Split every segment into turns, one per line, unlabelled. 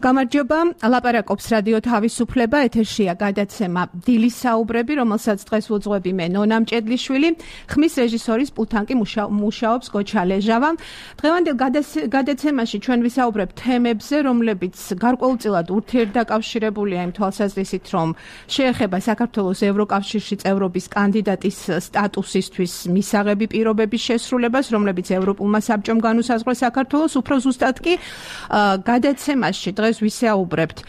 გამარჯობა, ლაპარაკობს რადიო თავისუფლება, ეთერშია გადაცემა დილის საუბრები, რომელსაც დღეს უძღვები მე ნონა მჭედლიშვილი, ხმის რეჟისორის პულტანკი მუშაობს გოჩა ლეჟავა. დღევანდელ გადაცემაში ჩვენ ვისაუბრებთ თემებზე, რომლებიც გარკვეულწილად ურთიერთდაკავშირებულია იმ თვალსაზრისით, რომ შეეხება საქართველოს ევროკავშირში წევრობის კანდიდატის სტატუსისთვის მისაღები პირობების შესრულებას, რომლებიც ევროპულმა საბჭომ განუსაზღვრა საქართველოს, უფრო ზუსტად კი გადაცემაში დღეს ვისაუბრებთ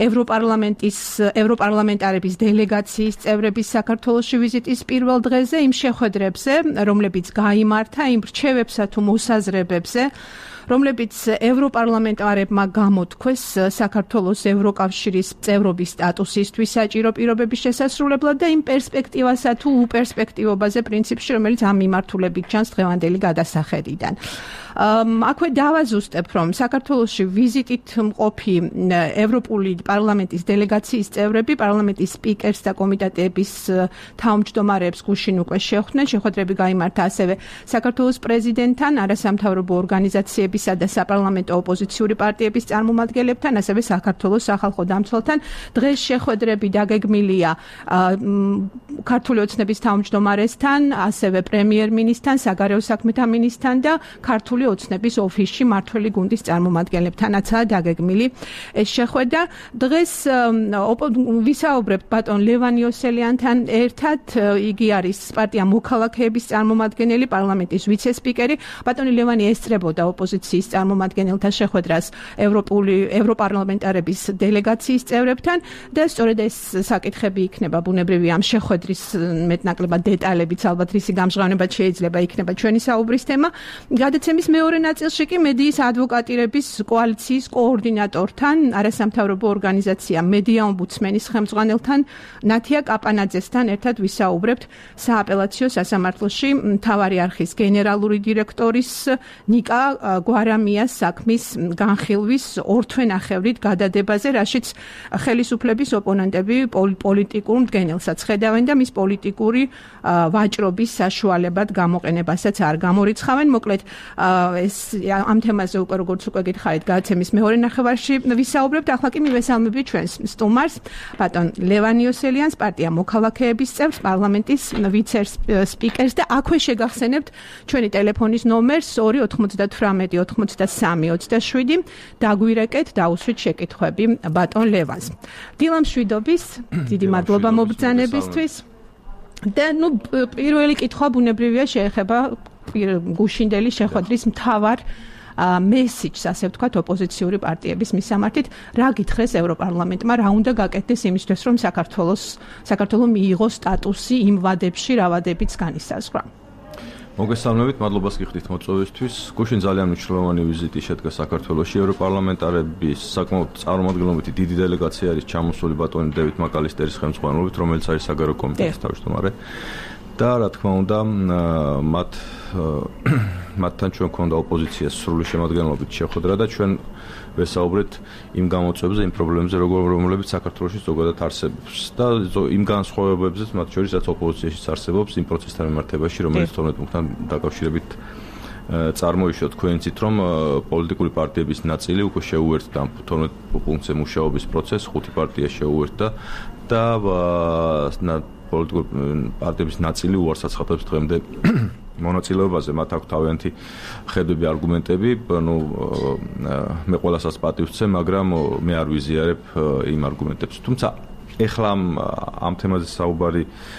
ევროპარლამენტარების დელეგაციის წევრების საქართველოში ვიზიტის პირველ დღეზე, იმ შეხვედრებზე, რომლებიც გაიმართა, იმ რჩევებსა თუ მოსაზრებებზე, რომლებიც ევროპარლამენტარებმა გამოთქვეს საქართველოს ევროკავშირის წევრობის სტატუსისთვის საჭირო პირობების შესასრულებლად და იმ პერსპექტივასა თუ უპერსპექტივობაზე პრინციპში, რომელიც ამ მიმართულებით ჩანს დღევანდელი გადასახედიდან. აქვე დავაზუსტებ, რომ საქართველოში ვიზიტით მყოფი ევროპული პარლამენტის დელეგაციის წევრები პარლამენტის სპიკერს და კომიტეტების თავმჯდომარეებს გუშინ უკვე შეხვდნენ. შეხვედრები გაიმართა ასევე საქართველოს პრეზიდენტთან, არასამთავრობო ორგანიზაციებისა და საპარლამენტო ოპოზიციური პარტიების წარმომადგენლებთან, ასევე საქართველოს სახალხო დამცველთან. დღეს შეხვედრები დაგეგმილია ქართული ოცნების თავმჯდომარესთან, ასევე პრემიერ-მინისტრთან, საგარეო საქმეთა მინისტრთან და ქართული ოცნების ოფისში მმართველი გუნდის წარმომადგენლებთანაცაა დაგეგმილი ეს შეხვედრა. დღეს ვისაუბრებთ ბატონ ლევან იოსელიანთან ერთად. იგი არის პარტია მოქალაქეების წარმომადგენელი, პარლამენტის ვიცე-სპიკერი. ბატონი ლევანი ესწრებოდა ოპოზიციის წარმომადგენელთა შეხვედრას ევროპარლამენტარების დელეგაციის წევრებთან და სწორედ ეს საკითხები იქნება ბუნებრივი ამ შეხვედრის მეტნაკლებად დეტალებიც ალბათ რისი გამჟღავნებაც შეიძლება იქნება ჩვენი საუბრის თემა. გადაცემის მეორე ნაწილში კი მედიის ადვოკატირების კოალიციის კოორდინატორთან, არასამთავრობო ორგანიზაცია მედია ომბუდსმენის ხელმძღვანელთან, ნათია კაპანაძესთან ერთად ვისაუბრებთ სააპელაციო სასამართლოში მთავარი არხის გენერალური დირექტორის ნიკა გვარამიას საქმის განხილვის ორთვენახევრით გადადებაზე, რაშიც ხელისუფლების ოპონენტები პოლიტიკურ მდგენელსაც ხედავენ და მის პოლიტიკური ვაჭრობის საშუალებად გამოყენებასაც არ გამორიცხავენ. მოკლედ ეს ამ თემაზე უკვე როგორც უკვე გითხარით გადაცემის მეორე ნახევარში ვისაუბრებთ. ახლა კი მივესალმები ჩვენს სტუმარს, ბატონ ლევან იოსელიანს, პარტია მოქალაქეების წევრს, პარლამენტის ვიცე-სპიკერს და აქვე შეგახსენებთ ჩვენი ტელეფონის ნომერს 298-93-27. დაგვირეკეთ, დაუსვით შეკითხვები ბატონ ლევანს. დილამშვიდობის, დიდი მადლობა მობრძანებისთვის. და პირველი კითხვა ბუნებრივია შეეხება გუშინდელი შეხვედრის მთავარ მესიჯს, ასე ვთქვათ, ოპოზიციური პარტიების მისამართით. რა გითხრეს ევროპარლამენტმა, რა უნდა გაკეთდეს იმისთვის, რომ საქართველო მიიღოს სტატუსი იმ ვადებში, რა ვადებიც განისაზღვრა.
მოგესალმებით, მადლობას გიხდით მოწვევისთვის. გუშინ ძალიან მნიშვნელოვანი ვიზიტი შედგა საქართველოში. ევროპარლამენტარების საკმაოდ წარმომადგენლობითი დიდი დელეგაცია არის ჩამოსული ბატონი დევიდ მაკალისტერის ხელმძღვანელობით, რომელიც არის საგარეო კომიტეტის თავმჯდომარე. და რა თქმა უნდა, მათთან ჩვენ გვქონდა ოპოზიციას სრული შემადგენლობით შეხვედრა და ჩვენ ვესაუბრეთ იმ გამოწვევებზე, იმ პრობლემებზე, რომლებიც საქართველოში ზოგადად არსებობს და იმ განსხვავებებზეც, მათ შორის რაც ოპოზიციაშიც არსებობს იმ პროცესთან მიმართებაში, რომელიც თორმეტ პუნქტთან დაკავშირებით წარმოიშვა. თქვენ იცით, რომ პოლიტიკური პარტიების ნაწილი უკვე შეუერთდა 12 პუნქტზე მუშაობის პროცესს, 5 პარტია შეუერთდა და პოლიტიკური პარტიების ნაწილი უარს აცხადებს დღემდე მონაწილეობაზე. მათ აქვს თავიანთი ხედვები, არგუმენტები, მე ყველასაც პატივს ვცემ, მაგრამ მე არ ვიზიარებ იმ არგუმენტებს. თუმცა ეხლა ამ თემაზე საუბარი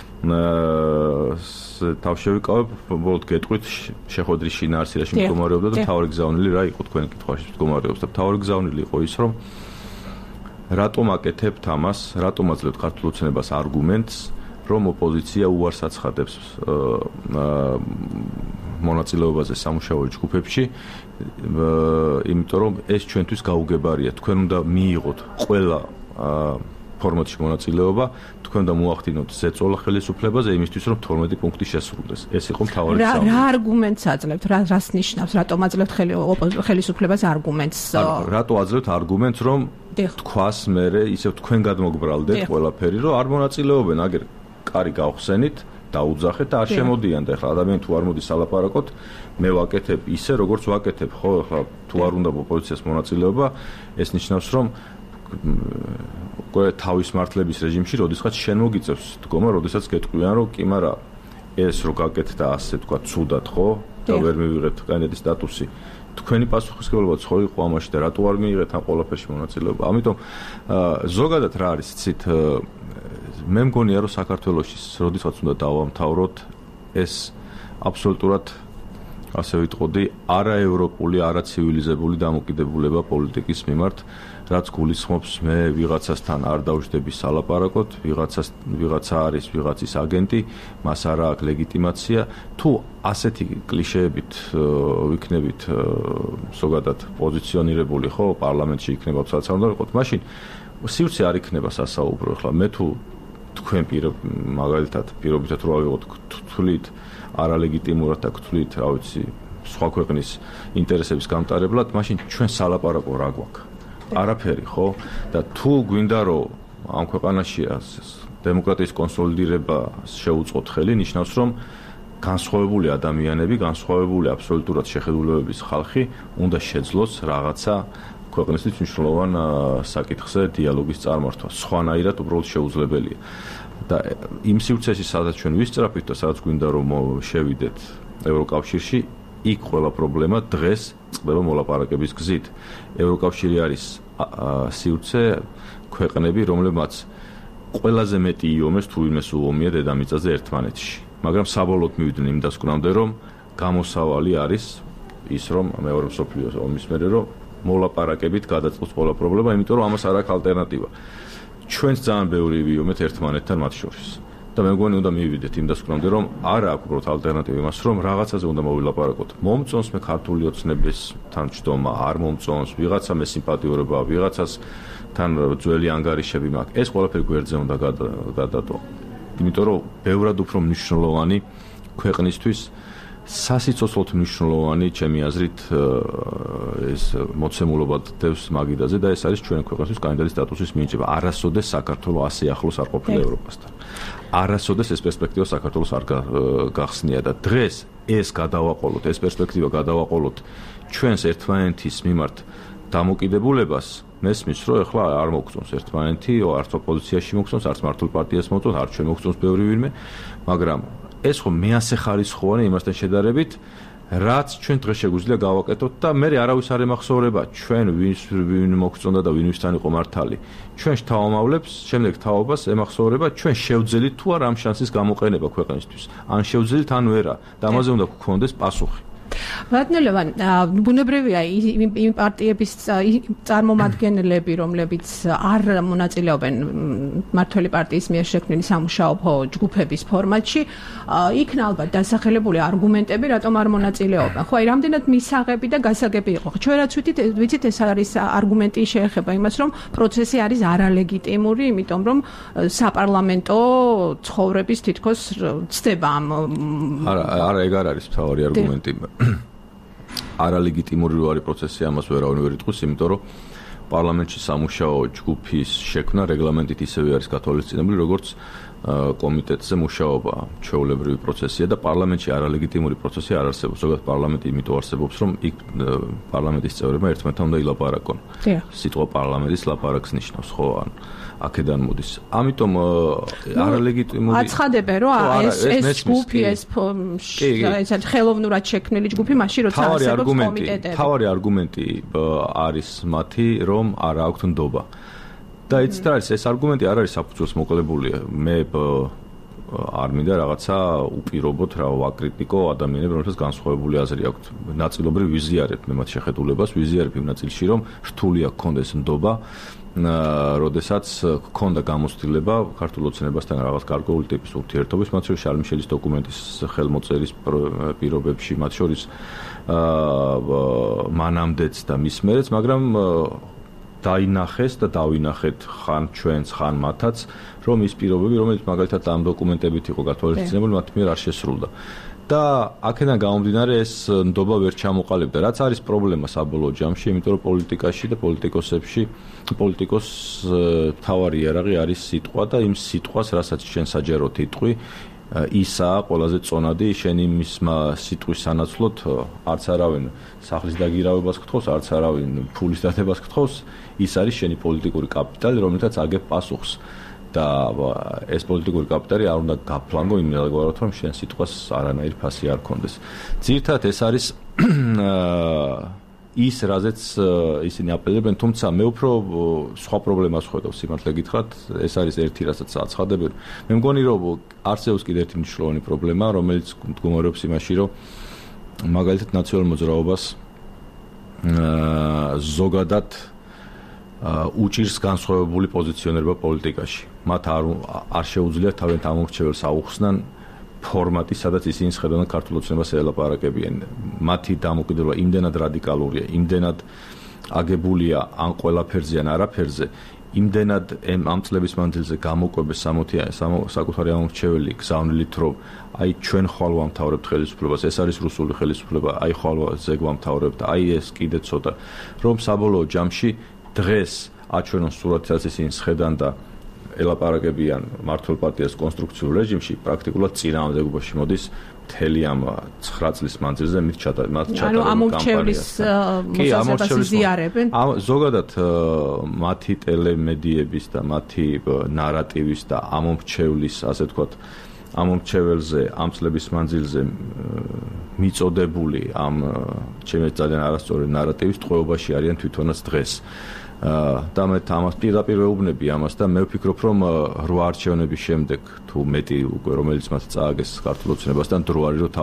თავშევიკავებ, ბოლოდ გეტყვით შეხვედრის შინაარსი მდგომარეობდა და მთავარი გზავნილი რა იყო თქვენი კითხვაში მდგომარეობს და მთავარი გზავნილი იყო ის, რომ რატომ აკეთებთ ამას, რატომ აძლევთ ქართულ ოცნებას არგუმენტს, რომ ოპოზიცია უარს აცხადებს მონაწილეობაზე სამუშაო ჯგუფებში, იმიტომ რომ ეს ჩვენთვის გაუგებარია. თქვენ უნდა მიიღოთ ყველა ფორმატში მონაწილეობა, თქვენ უნდა მოახდინოთ ზეწოლა ხელისუფლებაზე იმისთვის, რომ 12 პუნქტი შესრულდეს. ეს იყო მთავარი გზავნილი.
რა არგუმენტს აძლევთ? რას ნიშნავს? რატომ აძლევთ ხელისუფლებას არგუმენტს?
რატო აძლევთ არგუმენტს, რომ თქვას მერე ისევ თქვენ გადმოგბრალდეთ ყველაფერი, რომ არ მონაწილეობენ, აგერ კარი გავხსენით, დაუძახეთ და არ შემოდიან და ეხლა ადამიანი თუ არ მოდის ალაპარაკოთ, მე ვაკეთებ ისე, როგორც ვაკეთებ, ხო, ეხლა თუ არ უნდა ოპოზიციას მონაწილეობა, ეს ნიშნავს, რომ უკვე თავის მართლების რეჟიმში, როდესაც შენ მოგიწევს დგომა, როდესაც გეტყვიან, რომ კი, მაგრამ ეს რო გაკეთდა ასე თქვა, ცუდად, ხო? და ვერ მივიღეთ კანდიდატის სტატუსი. თქვენი პასუხისმგებლობა ხო იყო ამაში და რატო არ მიიღეთ ამ ყველაფერში მონაწილეობა? ამიტომ ზოგადად რა არის, იცით, მე მგონია, რომ საქართველოში, როდესაც უნდა დავამთავროთ, ეს აბსოლუტურად ასე ვიტყოდი, არაევროპული, არაცივილიზებული დამოკიდებულება პოლიტიკის მიმართ, რაც გულისხმობს მე ვიღაცასთან არ დავждები სალაპარაკოთ, ვიღაცა არის ვიღაცის აგენტი, მას არ აქვს ლეგიტიმაცია, თუ ასეთი კლიშეებით ვიქნებით ზოგადად პოზიციონირებული, ხო, პარლამენტში იქნება თვალსა უნდა ვიყოთ, მაშინ სივრცე არ იქნება სასაუბრო. ახლა მე თუ თქვენ მაგალითად პირობითად რო ავიღოთ თვლით არალეგიტიმურად და თვლით, რა ვიცი, სხვა ქვეყნის ინტერესების გამტარებლად, მაშინ ჩვენ სალაპარაკო რა გვაქვს? არაფერი, ხო? და თუ გვინდა რომ ამ ქვეყანაში დემოკრატიის კონსოლიდირება შეუწყოთ ხელი, ნიშნავს რომ განსხვავებული ადამიანები, განსხვავებული აბსოლუტურად შეხედულებების ხალხი უნდა შეძლოს რაღაცა ქვეყნისთვის მნიშვნელოვან საკითხზე დიალოგის წარმართვა. სხვანაირად უბრალოდ შეუძლებელია. და იმ სივრცეში, სადაც ჩვენ ვისწრაფით და სადაც გვინდა რომ შევიდეთ ევროკავშირში, იქ ყველა პრობლემა დღეს წყდება მოლაპარაკების გზით. ევროკავშირი არის სივრცე ქვეყნები, რომლებმაც ყველაზე მეტი იომეს თუ ვინმეს უომია დედამიწაზე ერთმანეთში. მაგრამ საბოლოოდ მივიდნენ იმ დასკვნამდე, რომ გამოსავალი არის ის, რომ მეორე მსოფლიო ომის მერე რომ მოლაპარაკებით გადაწყობს ყველა პრობლემა, იმიტომ რომ ამას არ აქვს ალტერნატივა. ჩვენს ძალიან ბევრი ვიომეთ ერთმანეთთან მათ შორის. და მე მგონი უნდა მივიდეთ იმ დასკვნამდე, რომ არ აქვს უბრალოდ ალტერნატივა იმას, რომ რაღაცაზე უნდა მოვილაპარაკოთ. მომწონს მე ქართული ოცნებისთან ჯდომა, არ მომწონს, ვიღაცა მე სიმპათიურობა, ვიღაცას თან ძველი ანგარიშები მაქვს. ეს ყველაფერი გვერდზე უნდა გადადო. იმიტომ რომ ბევრად უფრო მნიშვნელოვანი ქვეყნისთვის სასიცოცხლოდ მნიშვნელოვანი, ჩემი აზრით, ეს მოცემულობა დევს მაგიდაზე და ეს არის ჩვენ ქვეყნისთვის კანდიდატის სტატუსის მინიჭება. არასოდეს საქართველოს ასე ახლოს არ ყოფილა ევროპასთან. არასოდეს ეს პერსპექტივა საქართველოს არ გახსნია და დღეს ეს გადავაყოლოთ, ეს პერსპექტივა გადავაყოლოთ ჩვენს ერთმანეთის მიმართ დამოკიდებულებას, მესმის, რომ ეხლა არ მოგწონს ერთმანეთი, არც ოპოზიციაში მოგწონს, არც მართლ პარტიას მოგწონს, არც ჩვენ მოგწონს ბევრი ვინმე, მაგრამ ეს ხო მეასე ხარისხოვანი იმასთან შედარებით, რაც ჩვენ დღეს შეგვიძლია გავაკეთოთ და მე არავის არ ემახსოვრება ჩვენ ვინ მოგწონდა და ვინვისთან იყო მართალი. ჩვენ შთავამავლებს, შემდეგ თაობას ემახსოვრება ჩვენ შევძელით თუ არა ამ შანსის გამოყენება ქვეყნისთვის. ან შევძელით ან ვერა და ამაზე უნდა გქონდეს პასუხი.
ბატონელევან, ბუნებრივია იმ პარტიების წარმომადგენლები, რომლებიც არ მონაწილეობენ მმართველი პარტიის მიერ შექმნილი სამუშაო ჯგუფების ფორმატში, იქნა ალბათ დასახელებული არგუმენტები, რატომ არ მონაწილეობენ. ხო, აი, რამდენად მისაღები და გასაგები იყო. ჩვენ რაც ვიცით, ეს არის არგუმენტი შეეხება იმას, რომ პროცესი არის არალეგიტიმური, იმიტომ რომ საპარლამენტო ცხოვრების თითქოს ცდება ამ
არა, ეგ არ არის მთავარი არგუმენტი. არალეგიტიმური რო არის პროცესი, ამას ვერავინ ვერ იტყვის, იმიტომ რომ პარლამენტში სამუშაო ჯგუფის შექმნა რეგლამენტით ისევე არის გათვალისწინებული, როგორც კომიტეტზე მუშაობა ჩვეულებრივი პროცესია და პარლამენტში არალეგიტიმური პროცესი არ არსებობს. ზოგადად პარლამენტი იმიტომ არსებობს, რომ იქ პარლამენტის წევრებმა ერთმანეთთან უნდა ილაპარაკონ. სიტყვა პარლამენტის ლაპარაკს ნიშნავს, ხო, ან აქედან მოდის. ამიტომ არალეგიტიმური
აცხადებენ, რომ ეს ჯგუფი, ეს ხელოვნურად შექმნილი ჯგუფი, მაშინ როცა არსებობს კომიტეტები.
თავარი არგუმენტი არის მათი, რომ არ აქვთ ნდობა. და იცით რა არის, ეს არგუმენტი არ არის საფუძველს მოკლებული. მე არ მინდა რაღაცა უპირობოთ, რა ვაკრიტიკო ადამიანებს, რომელთაც განსხვავებული აზრი აქვთ. ნაწილობრივ ვიზიარებ მე მათ შეხედულებას, ვიზიარებ იმ ნაწილში, რომ რთული აქვს კონდეს ნდობა, როდესაც ქონდა გამოცდილება ქართულ ოცნებასთან რაღაც გარკვეული ტიპის ურთიერთობის, მათ შორის შარლ მიშელის დოკუმენტის ხელმოწერის პირობებში, მათ შორის მანამდეც და მის მერეც, მაგრამ დაინახეს და დავინახეთ ხან ჩვენს, ხან მათაც, რომ ის პირობები, რომელიც მაგალითად ამ დოკუმენტებით იყო გათვალისწინებული, მათ მიერ არ შესრულდა. და აქედან გამომდინარე ეს ნდობა ვერ ჩამოყალიბდა. რაც არის პრობლემა საბოლოო ჯამში, იმიტომ რომ პოლიტიკაში და პოლიტიკოსებში მთავარი იარაღი არის სიტყვა და იმ სიტყვას, რასაც ჩვენ საჯაროდ იტყვი, ისაა ყველაზე წონადი შენი მისმა სიტყვის სანაცვლოდ არც არავინ სახლის დაგირავებას გთხოვს, არც არავინ ფულის დადებას გთხოვს, ის არის შენი პოლიტიკური კაპიტალი, რომელთაც აგებ პასუხს და ეს პოლიტიკური კაპიტალი არ უნდა გაფლანგო იმედგარად რომ შენ სიტყვას არანაირი ფასი არ კონდეს. ძირთად ეს არის ის რაზეც ისინი აპელირებენ, თუმცა მე უფრო სხვა პრობლემას ხედავ სიმართლე გითხრათ, ეს არის ერთი რასაც აცხადებენ. მე მგონი რომ არსებობს კიდევ ერთი მნიშვნელოვანი პრობლემა, რომელიც მდგომარეობს იმაში, რომ მაგალითად ნაციონალურ მოძრაობას ზოგადად უჭირს განსხვავებული პოზიციონერება პოლიტიკაში. მათ არ შეუძლიათ თავიანთ ამორჩეველს აუხსნან ფორმატი, სადაც ისინი შეხედავენ ქართულ ოცნებას ელაპარაკებიან. მათი დამოკიდებულება იმდენად რადიკალურია, იმდენად აგებულია ან ყველაფერზე ან არაფერზე, იმდენად ამ წლების მანძილზე გამოკვებეს საკუთარი ამორჩეველი გზავნილით, რომ აი ჩვენ ხვალ ვამთავრებთ ხელისუფლებას, ეს არის რუსული ხელისუფლება, აი ხვალ ზეგ ვამთავრებთ, აი ეს კიდე ცოტა, რომ საბოლოო ჯამში დღეს აჩვენონ სურათსაც ისინი შეხედან და ელაპარაკებიან მართლ პარტიას კონსტრუქციულ რეჟიმში, პრაქტიკულად წინააღმდეგობაში მოდის მთელი ამ 9 წლის მანძილზე მათ ჩატარებულ კამპანიას. კი, ამორჩევლის ზიარებენ. ზოგადად მათი ტელემედიების და მათი ნარატივის და ამორჩევლის, ასე ვთქვათ, ამორჩეველზე ამ წლების მანძილზე მიწოდებული ამ ჩემი ძალიან არასწორი ნარატივის ტყვეობაში არიან თვითონაც დღეს. და მე ამას პირდაპირ ვეუბნები ამას და მე ვფიქრობ, რომ 8 არჩევნების შემდეგ თუ მეტი უკვე რომელიც მათ წააგეს ქართულ ოცნებასთან დრო არის, რომ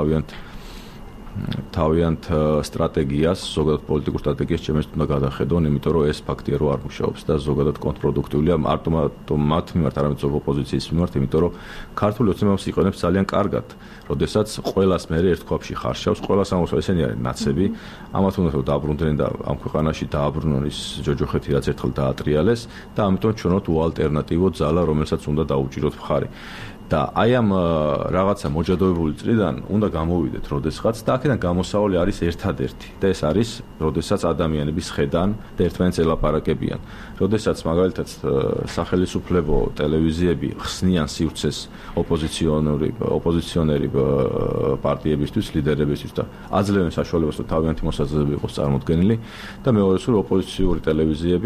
თავიანთ სტრატეგიას, ზოგადად პოლიტიკურ სტრატეგიას ჩემს უნდა გადახედონ, იმიტომ რომ ეს ფაქტია, რომ არ მუშაობს და ზოგადად კონტრპროდუქტიულია მარტო მათ მიმართ, არამედ ზოგ ოპოზიციის მიმართ, იმიტომ რომ ქართული ოცნება იყენებს ძალიან კარგად, როდესაც ყველას მე ერთ ქვაბში ხარშავს, ყველას ამოსვა ესენი არის ნაცები, ამათ უნდა რომ დააბრუნდნენ და ამ ქვეყანაში დააბრუნონ ის ჯოჯოხეთი, რაც ერთხელ დაატრიალეს და ამიტომ ჩვენოთ უალტერნატივო ძალა, რომელსაც უნდა დაუჭიროთ მხარი. და აი ამ რაღაცა მოჯადოებული წრიდან უნდა გამოვიდეთ როდესაც და აქედან გამოსავალი არის ერთადერთი და ეს არის როდესაც ადამიანები შეხედან და ერთმანეთს ელაპარაკებიან. როდესაც მაგალითად სახელისუფლებო ტელევიზიები ხსნიან სივრცეს ოპოზიციონერი პარტიებისთვის, ლიდერებისთვის და აძლევენ საშუალებას რომ თავიანთი მოსაზრებები იყოს წარმოდგენილი და მეორეს რომ ოპოზიციური ტელევიზიები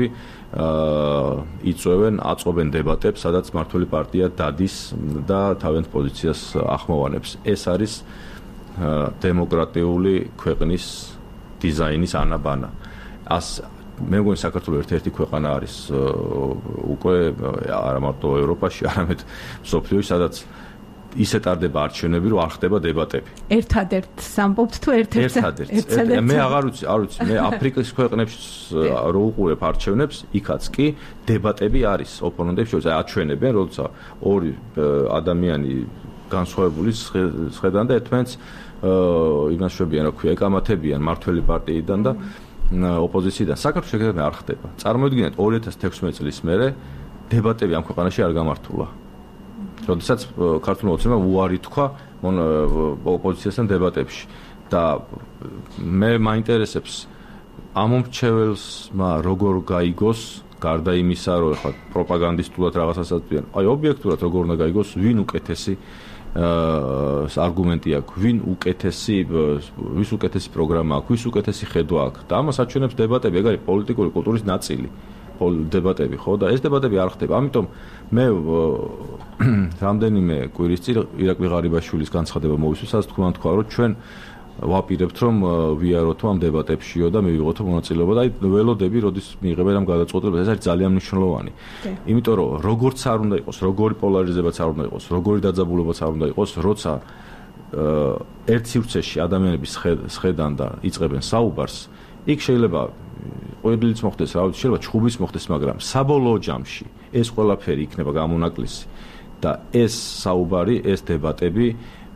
აწვევენ დებატებს, სადაც მართველი პარტია დადის და თავიანთ პოზიციას ახმოვანებს. ეს არის დემოკრატიული ქვეყნის დიზაინის ანაბანა. მე მგონი საქართველოს ერთ-ერთი ქვეყანა არის უკვე არა მარტო ევროპაში, არამედ მსოფლიოში, სადაც ისე ტარდება არჩევნები, რომ არ ხდება დებატები.
ერთადერთ სამბობთ თუ ერთ-ერთ?
მე არ ვიცი, მე აფრიკის ქვეყნებს რო უყურებ არჩევნებს, იქაც კი დებატები არის ოპონენტებს შორის, აჩვენებენ, როცა ორი ადამიანი განსხვავებული შეხედან და ერთმანეთს იმას შვებიან, რა ქვია, ეკამათებიან მართველი პარტიიდან და ოპოზიციიდან. საქართველოს შეგრძნება არ ხდება. წარმოიდგინეთ 2016 წლის მერე დებატები ამ ქვეყანაში არ გამართულა. როდესაც ქართული ოცნება უარი თქვა ოპოზიციასთან დებატებში და მე მაინტერესებს ამომრჩეველსმა როგორ გაიგოს გარდა იმისა, რომ ხა პროპაგანდისტულად რაღაცას აწვიან, აი ობიექტურად როგორ უნდა გაიგოს ვინ უკეთესი არგუმენტი აქვს, ვის უკეთესი პროგრამა აქვს, ვის უკეთესი ხედვა აქვს და ამას აჩვენებს დებატები, ეგ არის პოლიტიკური კულტურის ნაწილი. დებატები ხო და ეს დებატები არ ხდება. ამიტომ მე რამდენიმე კვირის წინ ირაკლი ღარიბაშვილის განცხადება მოვისურვე, სადაც თქვა რომ ჩვენ ვაპირებთ რომ ვიაროთ ამ დებატებშიო და მივიღოთ მონაწილეობა და აი ველოდები როდის მიიღებენ ამ გადაწყვეტილებას, ეს არის ძალიან მნიშვნელოვანი. იმიტომ რომ როგორც არ უნდა იყოს, როგორი პოლარიზებაც არ უნდა იყოს, როგორი დაძაბულობაც არ უნდა იყოს, როცა ერთ სივრცეში ადამიანები შეხედან და იწყებენ საუბარს, იქ შეიძლება ყველგან მოხდეს, რა ვიცი, შეიძლება ჩხუბის მოხდეს, მაგრამ საბოლოო ჯამში ეს ყველაფერი იქნება გამონაკლისი და ეს საუბარი, ეს დებატები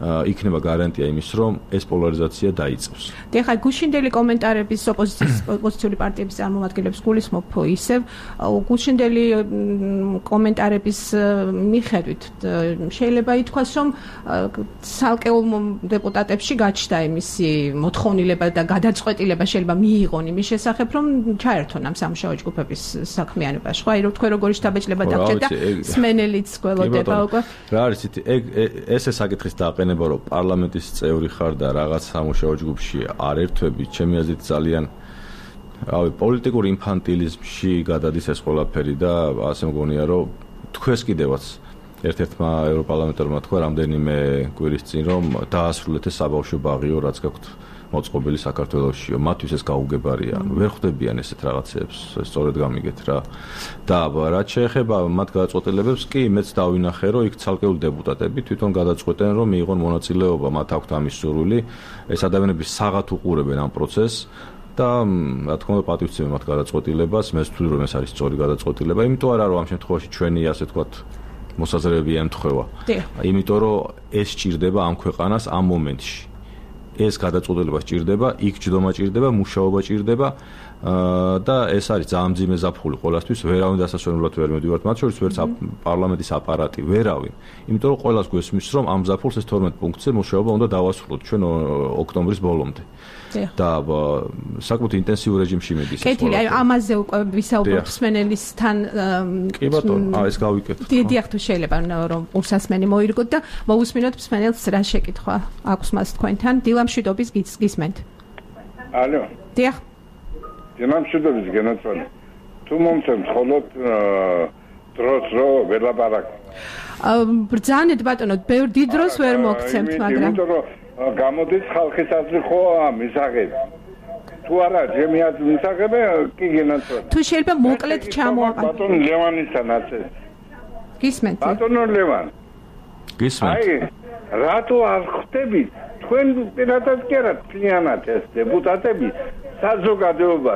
იქნება გარანტია იმის, რომ ეს პოლარიზაცია დაიწყოს.
ეხლა გუშინდელი კომენტარების ოპოზიციური პარტიების წარმომადგენლებს გულისხმობ ისევ გუშინდელი კომენტარების მიხედვით შეიძლება ითქვას, რომ ცალკეულ დეპუტატებში გაჩნდა იმისი მოთხოვნილება და გადაწყვეტილება შეიძლება მიიღონ იმის შესახებ, რომ ჩაერთონ ამ სამუშაო ჯგუფების საქმიანობაში. ხო, აი რომ თქვენ როგორი შთაბეჭდილება დაგჭირდა და სმენელიც გველოდება უკვე.
რა არის ესე საკითხის დააყენება, რომ პარლამენტის წევრი ხარ და რაღაც სამუშაო ჯგუფში არ ერთვები, ჩემი აზრით ძალიან პოლიტიკურ ინფანტილიზმში გადადის ეს ყველაფერი და ასე მგონია, რომ თქვენს კიდევაც ერთ-ერთმა ევროპარლამენტარმა თქვა რამდენიმე კვირის წინ, რომ დაასრულეთ ეს საბავშვო ბაღიო, რაც გაქვთ მოწყობილი საქართველოსშიო, მათთვის ეს გაუგებარია. ვერ ხვდებიან ესეთ რაღაცებს, სწორედ გამიგეთ რა. და რაც შეეხება მათ გადაწყვეტილებებს, კი მეც დავინახე, რომ იქ ცალკეული დეპუტატები თვითონ გადაწყვეტენ, რომ მიიღონ მონაწილეობა, მათ აქვთ ამის სურვილი. ეს ადამიანები საღათ უყურებენ ამ პროცესს და რა თქმა უნდა პატივცემენ მათ გადაწყვეტილებას, მე ვთვლი, რომ ეს არის სწორი გადაწყვეტილება, იმიტომ არა რომ ამ შემთხვევაში ჩვენი ასე ვთქვათ მოსაზრებები ემთხვევა. იმიტომ რომ ეს სჭირდება ამ ქვეყანას ამ მომენტში. ეს გადაწყვეტილება სჭირდება, იქ ჯდომა სჭირდება, მუშაობა სჭირდება და ეს არის ძალიან მძიმე ზაფხული ყველასთვის, ვერავინ დასასვენებლად ვერ მედივართ, მათ შორის ვერც პარლამენტის აპარატი, ვერავინ. იმიტომ რომ ყველას გვესმის, რომ ამ ზაფხულს ეს 12 პუნქტზე მუშაობა უნდა დავასრულოთ ჩვენ ოქტომბრის ბოლომდე. და საკმაოდ ინტენსიურ რეჟიმში მიდის.
კეთილი, აი ამაზე უკვე ვისაუბრებთ სმენელისთან.
კი ბატონო, ეს გავიკეთოთ.
დიახ, თუ შეიძლება რომ ურსასმენი მოირგოთ და მოусმინოთ სმენელს რა შეკითხვა აქვს მას თქვენთან. დილამშვიდობის გისმენთ.
ალო.
დიახ.
დილამშვიდობის გენაცვალე. თუ მომცემთ ხოლოდ დროს რო ველაპარაკ.
ბრძანეთ ბატონო, ბევრ დიდ დროს ვერ მოგცემთ, მაგრამ
გამოდის ხალხის აზრი ხო მისაღები. თუ არა, ჩემი აზრი მისაღები, კი გენაცვალე.
თუ შეიძლება მოკლედ ჩამოაყენო.
ბატონ ლევანისთანაც ეს.
გისმენთ.
ბატონო ლევან.
გისმენთ.
აი, რატო არ ხვდებით თქვენ პირადად კი არა ფლიანად ეს დეპუტატები საზოგადოება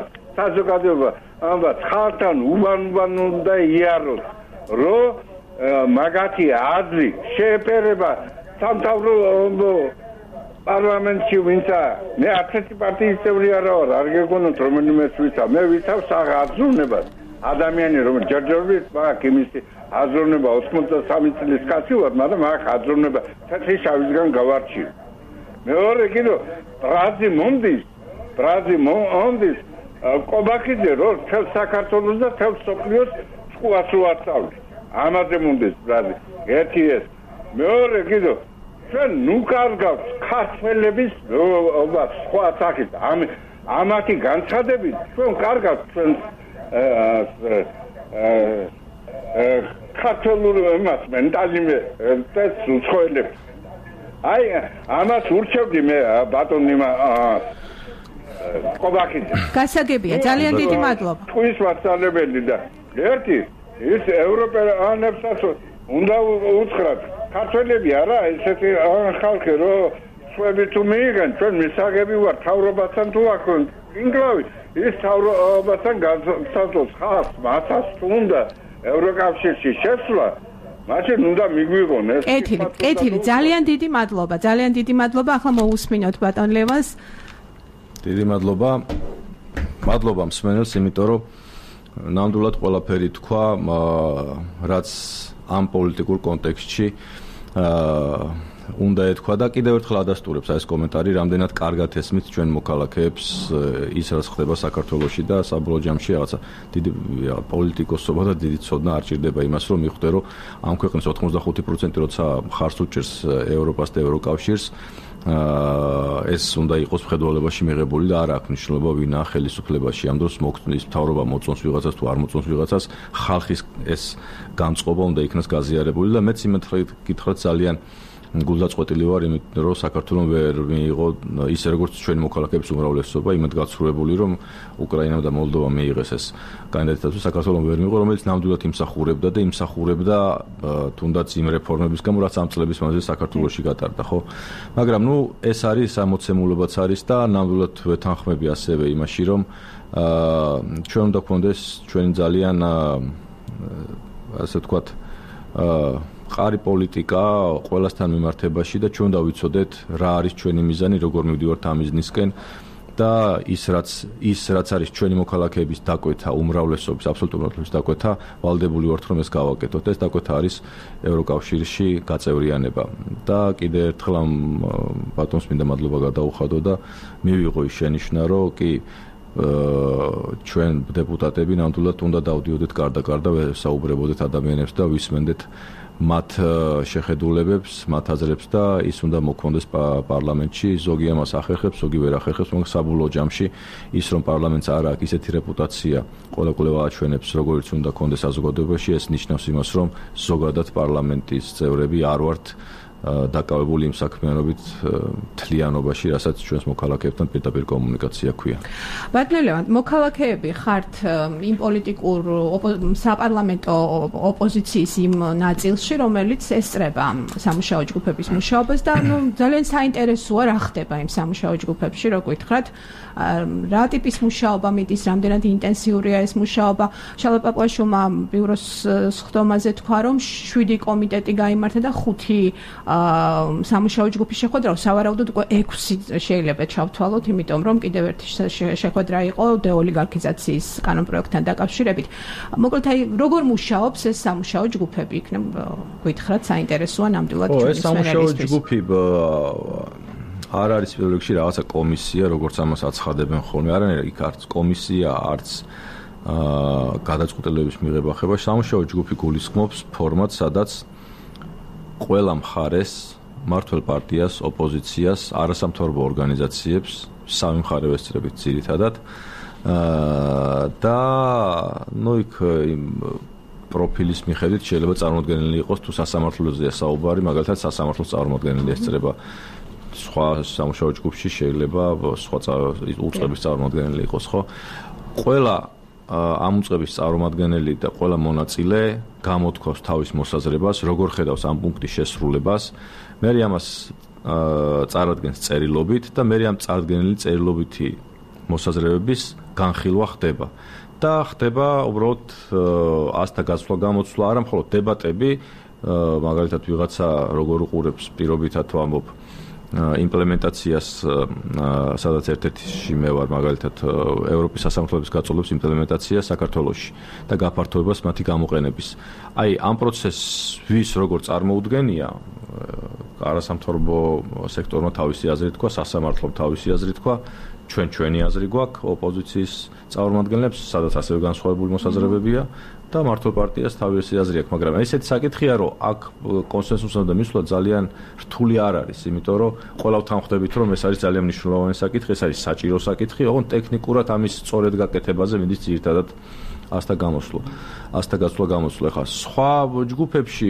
ამბობთ ხალხთან უბან უნდა იაროთ, რომ მაგათი აზრი შეეფერება სამთავრობო პარლამენტში ვინცა მე არცერთი პარტიის წევრი არა ვარ, არ გეგონოთ რომელიმე ვიცა, მე ვიცავ საღაზრუნებას. ადამიანი რომ ჯერჯერობით მაგ იმის აზროვნება 83 წლის კაცი ვარ, მაგრამ მაგ აზროვნება თეთრი შავისგან გავარჩიე. მეორე კიდო ბრაზი მომდის კობაქიძე რომ თელ საქართველოს და თელ სოფლიოს სკოლას უარწავლის. ამაზე მომდის ბრაზი. ერთი ეს. მეორე კიდო ჩვენ ნუ კარგავთ ქართველების სხვა სახით. ამათი განცხადებით ჩვენ კარგავთ ჩვენ ქართულ მას მენტალიმე და უცხოელებს. აი ამას ურჩევდი მე ბატონი კობაქიძე.
გასაგებია, ძალიან დიდი მადლობა.
ტყვის მასწავლებელი და ერთი ის ევროპელანებსაც უნდა უთხრათ. ქართველები არა ესეთი ხალხი რომ სხვები თუ მიიღენ ჩვენ მისაღები ვარ თავრობასთან თუ აქ ინგლავი ის თავრობასთან განსაზღვროს ხალხს მათაც თუ უნდა ევროკავშირში შესვლა მაშინ უნდა მიგვიღონ ეს.
კეთილი, ძალიან დიდი მადლობა. ახლა მოусმინოთ ბატონ ლევანს.
დიდი მადლობა. მადლობა მსმენელს, იმიტომ რომ ნამდვილად ყველაფერი თქვა, რაც ამ პოლიტიკურ კონტექსტში უნდა ეთქვა და კიდევ ერთხელ ადასტურებს ეს კომენტარი, რამდენად კარგად ესმით ჩვენ მოქალაქეებს ის რაც ხდება საქართველოში და საბოლოო ჯამში რაღაცა დიდი პოლიტიკოსობა და დიდი ცოდნა არ ჭირდება იმას, რომ მიხვდე, რომ ამ ქვეყნის 85% როცა ხარს უჭერს ევროპას და ევროკავშირს, ეს უნდა იყოს მხედველობაში მიღებული და არ აქვს მნიშვნელობა ვინა ხელისუფლებაში. ამ დროს მოგწონს მთავრობა მოწონს ვიღაცას თუ არ მოწონს ვიღაცას, ხალხის ეს განწყობა უნდა იქნას გაზიარებული და მეც იმით გითხრათ ძალიან გულდაწყვეტილი ვარ იმით, რომ საქართველოს ვერ მიიღო ისე როგორც ჩვენი მოქალაქეების უმრავლესობა, იმით გაცხრუებული, რომ უკრაინამ და მოლდოვამ მიიღეს ეს კანდიდატები, საქართველოს ვერ მიიღო, რომელიც ნამდვილად იმსახურებდა და იმსახურებდა თუნდაც იმ რეფორმების გამო, რაც ამ წლების მანძილზე საქართველოში გატარდა, ხო? მაგრამ ნუ ეს არის ამოცემულობაც არის და ნამდვილად ვეთანხმები ასევე იმაში, რომ ჩვენ უნდა გქონდეს ჩვენი ძალიან ასე ვთქვათ მყარი პოლიტიკა ყველასთან მიმართებაში და ჩვენ დავიცოდეთ რა არის ჩვენი მიზანი, როგორ მივდივართ ამ მიზნისკენ და ის რაც არის ჩვენი მოქალაქეების დაკვეთა, უმრავლესობის, აბსოლუტური უმრავლესობის დაკვეთა, ვალდებული ვართ რომ ეს გავაკეთოთ. ეს დაკვეთა არის ევროკავშირში გაწევრიანება. და კიდევ ერთხელ ამ ბატონს მინდა მადლობა გადაუხადო და მივიღო ის შენიშვნა, რომ კი ჩვენ დეპუტატები ნამდვილად უნდა დავდიოდეთ გარდა-გარდა, საუბრებოდეთ ადამიანებს და ვისმენდეთ მათ შეხედულებებს, მათ აზრებს და ის უნდა მოქონდეს პარლამენტში, ზოგი ამას ახერხებს, ზოგი ვერ ახერხებს, მაგრამ საბოლოო ჯამში ის რომ პარლამენტს არ აქვს ისეთი რეპუტაცია, ყველა კვლევა აჩვენებს, როგორც უნდა კონდეს საზოგადოებაში, ეს ნიშნავს იმას, რომ ზოგადად პარლამენტის წევრები არ ვართ დაკავებული იმ საქმიანობით თლიანობაში, რასაც ჩვენს მოქალაქეებთან პირდაპირ კომუნიკაცია ქვია.
ბატონო, მოქალაქეები ხართ იმ პოლიტიკურ საპარლამენტო ოპოზიციის იმ ნაწილში, რომელიც ესწრება სამუშაო ჯგუფების მუშაობას და ძალიან საინტერესოა რა ხდება იმ სამუშაო ჯგუფებში, რო გითხრათ, რა ტიპის მუშაობა მიდის, რამდენად ინტენსიურია ეს მუშაობა. შალვა პაპუაშვილმა ბიუროს სხდომაზე თქვა, რომ 7 კომიტეტი გაიმართა და 5 სამუშაო ჯგუფის შეხვედრა, სავარაუდოდ უკვე 6 შეიძლება ჩავთვალოთ, იმიტომ რომ კიდევ ერთი შეხვედრა იყო დეოლიგარქიზაციის კანონპროექტთან დაკავშირებით. მოკლედ, როგორ მუშაობს ეს სამუშაო ჯგუფები? იქნებ გითხრათ, საინტერესოა ნამდვილად ჩვენი
ეს სამუშაო ჯგუფი არ არის პირველ რიგში რაღაცა კომისია, როგორც ამას აცხადებენ ხოლმე. არანაირი იქ არც კომისია, არც გადაწყვეტილებების მიღება ხება. სამუშაო ჯგუფი გულისხმობს ფორმატს, სადაც ყველა მხარეს, მმართველ პარტიას, ოპოზიციას, არასამთავრობო ორგანიზაციებს, სამი მხარე ვესწრებით ძირითადად და იქ პროფილის მიხედვით შეიძლება წარმოუდგენელი იყოს თუ სასამართლოზეა საუბარი, მაგალითად სასამართლოს წარმოუდგენელი ესწრება სხვა სამუშაო ჯგუფში შეიძლება სხვა უწყების წარმოუდგენელი იყოს, ხო? ყველა ამ უწყების წარმომადგენელი და ყველა მონაწილე გამოთქვავს თავის მოსაზრებას, როგორ ხედავს ამ პუნქტის შესრულებას. მე ამას წარადგენს წერილობით და მე ამ წარდგენილი წერილობითი მოსაზრებების განხილვა ხდება. და ხდება უბრალოდ ასთა გასვლა გამოცვლა, არა მხოლოდ დებატები, მაგალითად ვიღაცა როგორ უყურებს პირობითად ვამბობ იმპლემენტაციას, სადაც ერთ-ერთში მე ვარ, მაგალითად ევროპის სასამართლოების გაწოლების იმპლემენტაცია საქართველოში და გაფართოებას მათი გამოყენების. აი, ამ პროცესს ვის როგორ წარმოუდგენია, არასამთავრობო სექტორმა თავისი აზრი თქვა, სასამართლომ თავისი აზრი თქვა, ჩვენი აზრი გვაქვს, ოპოზიციის წარმომადგენლებს, სადაც ასევე განსხვავებული მოსაზრებებია და მართლ პარტიას თავისი აზრი აქვს, მაგრამ ესეთი საკითხია, რომ აქ კონსენსუსამდე მისვლა ძალიან რთული არ არის, იმიტომ რომ ყველა ვთანხმდებით, რომ ეს არის ძალიან მნიშვნელოვანი საკითხი, ეს არის საჭირო საკითხი, ოღონდ ტექნიკურად ამის სწორედ გაკეთებაზე მიდის ძირითადად ასთა გასვლა გამოსვლა. ხა სხვა ჯგუფებში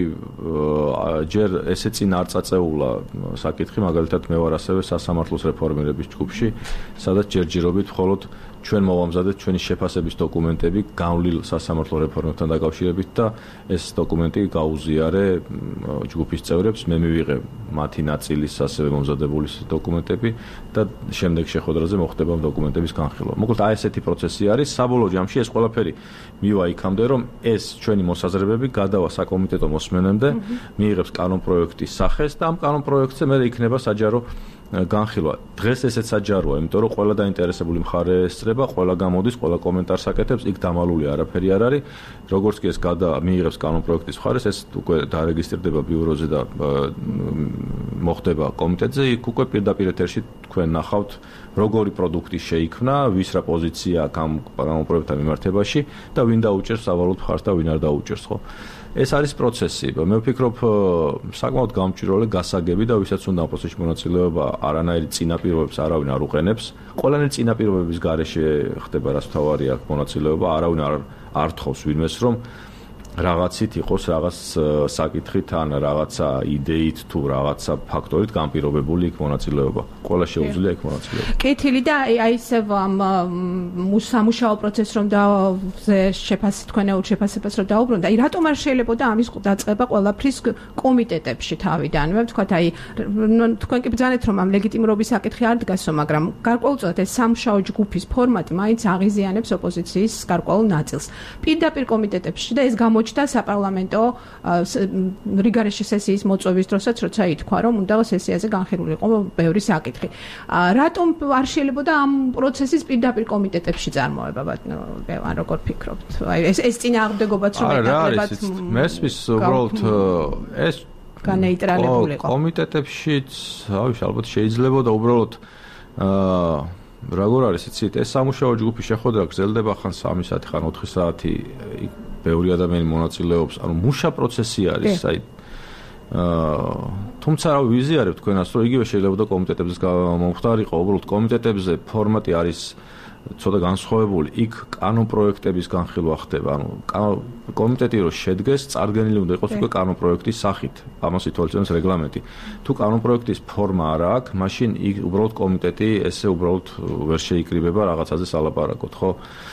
ჯერ ესე წინ არ წაწეულა საკითხი, მაგალითად მე ვარ ასევე სასამართლოს რეფორმირების ჯგუფში, სადაც ჯერჯერობით მხოლოდ ჩვენ მოვამზადეთ ჩვენი შეფასების დოკუმენტები გავლილ სასამართლო რეფორმებთან დაკავშირებით და ეს დოკუმენტი გაუზიარე ჯგუფის წევრებს, მე მივიღე მათი ნაწილის ასევე მომზადებული დოკუმენტები და შემდეგ შეხვედრაზე მოხდება ამ დოკუმენტების განხილვა. მოკლედ აი ესეთი პროცესი არის, საბოლოო ჯამში ეს ყველაფერი მივა იქამდე, რომ ეს ჩვენი მოსაზრებები გადავა საკომიტეტო მოსმენამდე, მიიღებს კანონპროექტის სახეს და ამ კანონპროექტზე მე იქნება საჯარო განხილვა. დღეს ესეც საჯაროა, იმიტომ რომ ყველა დაინტერესებული მხარე ესწრება, ყველა გამოდის, ყველა კომენტარს აკეთებს, იქ დამალული არაფერი არ არის. როგორც კი ეს მიიღებს კანონპროექტის მხარეს, ეს უკვე დარეგისტრირდება ბიუროზე და მოხდება კომიტეტზე, იქ უკვე პირდაპირ ეთერში თქვენ ნახავთ, როგორი პროდუქტი შეიქმნა, ვის რა პოზიცია აქვს ამ კანონპროექტთან მიმართებაში და ვინ დაუჭერს სავალუტ მხარს და ვინ არ დაუჭერს, ხო? ეს არის პროცესი. მე ვფიქრობ, საკმაოდ გამჭვირვალე გასაგები და ვისაც უნდა ამ პროცესში მონაწილეობა, არანაირი წინაპირობებს არავინ არ უყენებს. ყველანაირი წინაპირობების გარეშე ხდება, რაც თავარია მონაწილეობა, არავინ არ თხოვს ვინმეს, რომ რაღაცით იყოს რაღაც საკითხით ან რაღაცა იდეით თუ რაღაცა ფაქტორით განპირობებული იქ მონაწილეობა. ყველა შეუძლია იქ მონაწილეობა.
კეთილი და აი ესე სამუშაო პროცესს რომ შეფასებას რომ დაუბრუნდა, აი რატომ არ შეიძლებოდა ამის დაწყება ყველაფრის კომიტეტებში თავიდანვე? ვთქვათ, აი თქვენ კი ბრძანეთ რომ ამ ლეგიტიმურობის საკითხი არ დგასო, მაგრამ გარკვეულწილად ეს სამუშაო ჯგუფის ფორმატი მაინც აღიზიანებს ოპოზიციის გარკვეულ ნაწილს. პირდაპირ კომიტეტებში და ეს აღმოჩნდა საპარლამენტო რიგარეში სესიის მოწვევის დროსაც, როცა ითქვა, რომ უნდა სესიაზე განხილულიყო ბევრი საკითხი. რატომ არ შეიძლება ამ პროცესის პირდაპირ კომიტეტებში წარმოება, ან როგორ ფიქრობთ? აი ეს წინააღმდეგობაც რომ ეკლებათ
მესმის უბრალოდ ეს
განეიტრალებულიყო.
კომიტეტებშიც, ალბათ შეიძლება და უბრალოდ როგორ არის იცით, ეს სამუშაო ჯგუფი შეხვედრა გრძელდება ხან 3 საათი, ხან 4 საათი, ბევრი ადამიანი მონაწილეობს, ანუ მუშა პროცესი არის, აი თუმცა რა ვიზიარებ თქვენას, რომ იგივე შეიძლება და კომიტეტებზე მომხდარიყო, უბრალოდ კომიტეტებზე ფორმატი არის ცოტა განსხვავებული, იქ კანონპროექტების განხილვა ხდება, ანუ კომიტეტი რო შედგეს, წარდგენილი უნდა იყოს უკვე კანონპროექტის სახით, ამას ითვალისწინებს რეგლამენტი. თუ კანონპროექტის ფორმა არ აქვს, მაშინ იქ უბრალოდ კომიტეტი ესე უბრალოდ ვერ შეიკრიბება რაღაცაზე სალაპარაკოთ, ხო?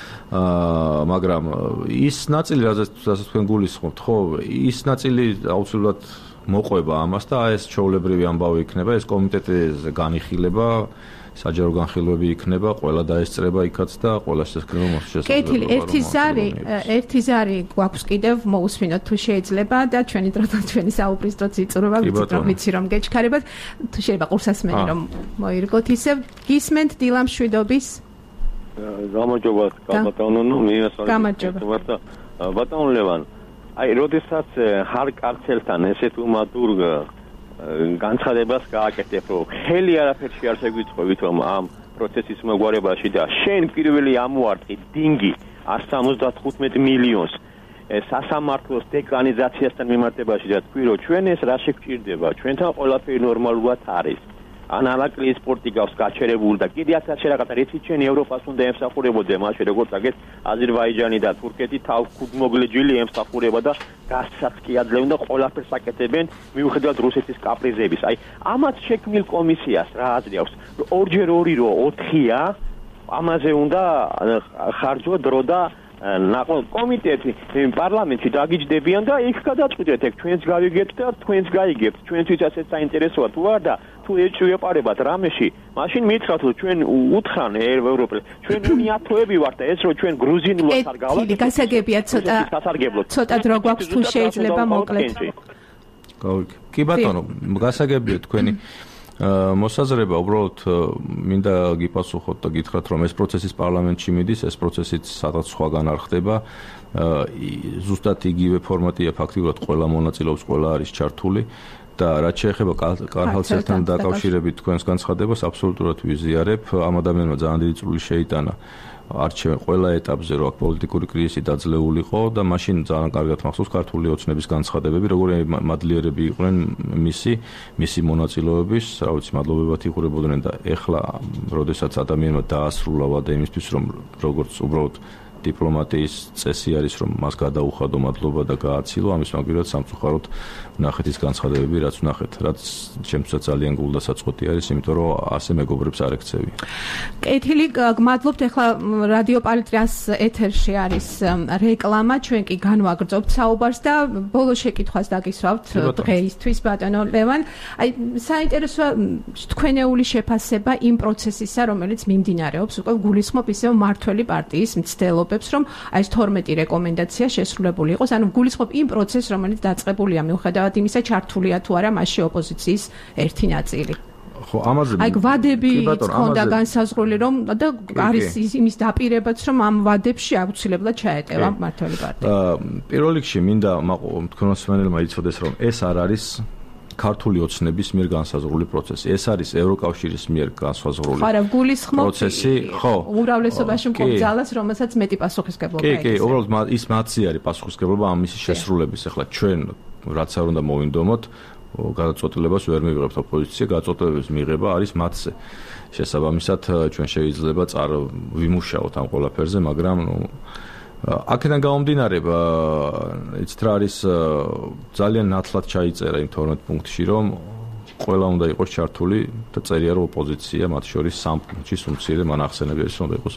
მაგრამ ის ნაწილი, რასაც თქვენ გულისხმობთ, ხო, ის ნაწილი აუცილებლად მოყვება ამას და ეს ჩვეულებრივი ამბავი იქნება, ეს კომიტეტზე განიხილება, საჯარო განხილვები იქნება, ყველა დაესწრება იქაც და ყველა შესაძლოა მოსწრება.
კეთილი, ერთი ზარი გვაქვს კიდევ მოусმინოთ თუ შეიძლება და ჩვენი დრო და ჩვენი საუბრის დროც იწურება, ვიცი რომ გეჩქარებათ, თუ შეიძლება ყურსასმენი რომ მოირგოთ ისევ. გისმენთ დილა მშვიდობის.
გამარჯობათ, ბატონო, მიესალმებით. ბატონო ლევან, აი, როდესაც ხარ კაცელთან ესეთ უმადურ განცხადებას გააკეთებ, რომ ხელი არაფერში არ შეგვიწყობთ, რომ ამ პროცესის მოგვარებაში და შენ პირველი ამოარტყი დინგი 175 მილიონს სასამართლოს დეკრანიზაციასთან მიმართებაში და თქვი, რომ ჩვენ ეს რა შეგვჭირდება, ჩვენთან ყველაფერი ნორმალურად არის. ან ალაკლი სპორტი გავს გაჩერებული და კიდე ასეთ რაღაცა რითი ჩვენი ევროპას უნდა ემსახურებოდე მაშინ როგორც აგეთ აზერბაიჯანი და თურქეთი თავგმოგლეჯილი ემსახურება და გასცაც კი ადლევენ და ყველაფერს აკეთებენ მიუხედავად რუსეთის კაპრიზების. აი ამათ შექმნილ კომისიას რა აზრი აქვს? ორჯერ 2 რო 4-ია ამაზე უნდა ხარჯვა დრო და ნაყოლ კომიტეტი პარლამენტში დაგიჯდებიან და იქ გადაწყვეტეთ ეგ ჩვენს გავიგებთ და თქვენს გაიგებთ ჩვენთვის ასეთ საინტერესოა თუ არ და თუ ეჭვიეპარებათ რამეში მაშინ მითხრათ რომ ჩვენ უთხრან ევროპელ ჩვენ უნიათოები ვართ და ეს რომ ჩვენ გრუზინულად არ გავაკეთებთ
კი გასაგებია ცოტა დრო გვაქვს თუ შეიძლება მოკლედ
კი ბატონო გასაგებია თქვენი მოსაზრება უბრალოდ მინდა გიპასუხოთ და გითხრათ რომ ეს პროცესის პარლამენტში მიდის ეს პროცესიც სადღაც სხვაგან არ ხდება ზუსტად იგივე ფორმატია ფაქტიურად ყველა მონაწილეობს ყველა არის ჩართული და რაც შეეხება კარჰალცელთან დაკავშირებით თქვენს განცხადებას აბსოლუტურად ვიზიარებ ამ ადამიანმა ძალიან დიდი წვლილი შეიტანა არჩევენ ყველა ეტაპზე რო აქ პოლიტიკური კრიზისი დაძლეულიყო და მაშინ ძალიან კარგად მახსოვს ქართული ოცნების განცხადებები როგორი მადლიერები იყვნენ მისი მონაწილეობის რა ვიცი მადლობებად იხურებოდნენ და ეხლა როდესაც ადამიანმა დაასრულა ვადა იმისთვის რომ როგორც უბრალოდ დიპლომატიის წესი არის რომ მას გადაუხადო მადლობა და გააცილო ამის მაგალითად სამწუხაროდ ნახეთის განცხადებები რაც ნახეთ რაც ჩემთვისაც ძალიან გულდასაწყოთი არის იმიტომ რომ ასე მეგობრებს არ ექცევი.
კეთილი გმადლობთ ახლა რადიო პალიტრას ეთერში არის რეკლამა ჩვენ კი განვაგრძობთ საუბარს და ბოლო შეკითხვას დაგისვავთ დღეისთვის ბატონო ლევან აი საინტერესოა თქვენეული შეფასება იმ პროცესისა რომელიც მიმდინარეობს უკვე გულისხმობ ისევ მართველი პარტიის მცდელობ რომ აი ეს 12 რეკომენდაცია შესრულებული იყოს, ანუ გულისხმობ იმ პროცესს, რომელიც დაწყებულია მიუხედავად იმისა, ჩართულია თუ არა მასში ოპოზიციის ერთი ნაწილი.
ხო, ამაზე
აი ვადები ჰქონდა განსაზღვრული რომ და არის იმის დაპირებაც რომ ამ ვადებში აუცილებლად ჩაეტევა მართველი პარტია.
პირველ რიგში მინდა თქვენოსმენელმა იცოდეს რომ ეს არ არის ქართული ოცნების მიერ განსაზღვრული პროცესი. ეს არის ევროკავშირის მიერ განსაზღვრული პროცესი. ხო,
უმრავლესობაში მყოფ ძალას, რომელსაც მეტი პასუხისმგებლობა აქვს.
კი, უბრალოდ ის მათი არის პასუხისმგებლობა ამის შესრულების. ახლა ჩვენ რაც არ უნდა მოვინდომოთ, გადაწყვეტილებას ვერ მივიღებთ ოპოზიცია, გადაწყვეტილების მიღება არის მათზე. შესაბამისად, ჩვენ შეიძლება ვიმუშაოთ ამ ყველაფერზე, მაგრამ აქედან გამომდინარე, იცით რა არის ძალიან ნათლად ჩაიწერა იმ 12 პუნქტში, რომ ყველა უნდა იყოს ჩართული და წერია რომ ოპოზიცია, მათ შორის 3 პუნქტში უმცირე მან ახსენები არის რომ უნდა იყოს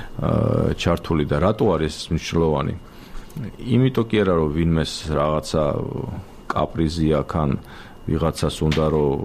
ჩართული და რატო არის მნიშვნელოვანი? იმიტომ კი არა რომ ვინმეს რაღაცა კაპრიზი აქვს ან ვიღაცას უნდა რომ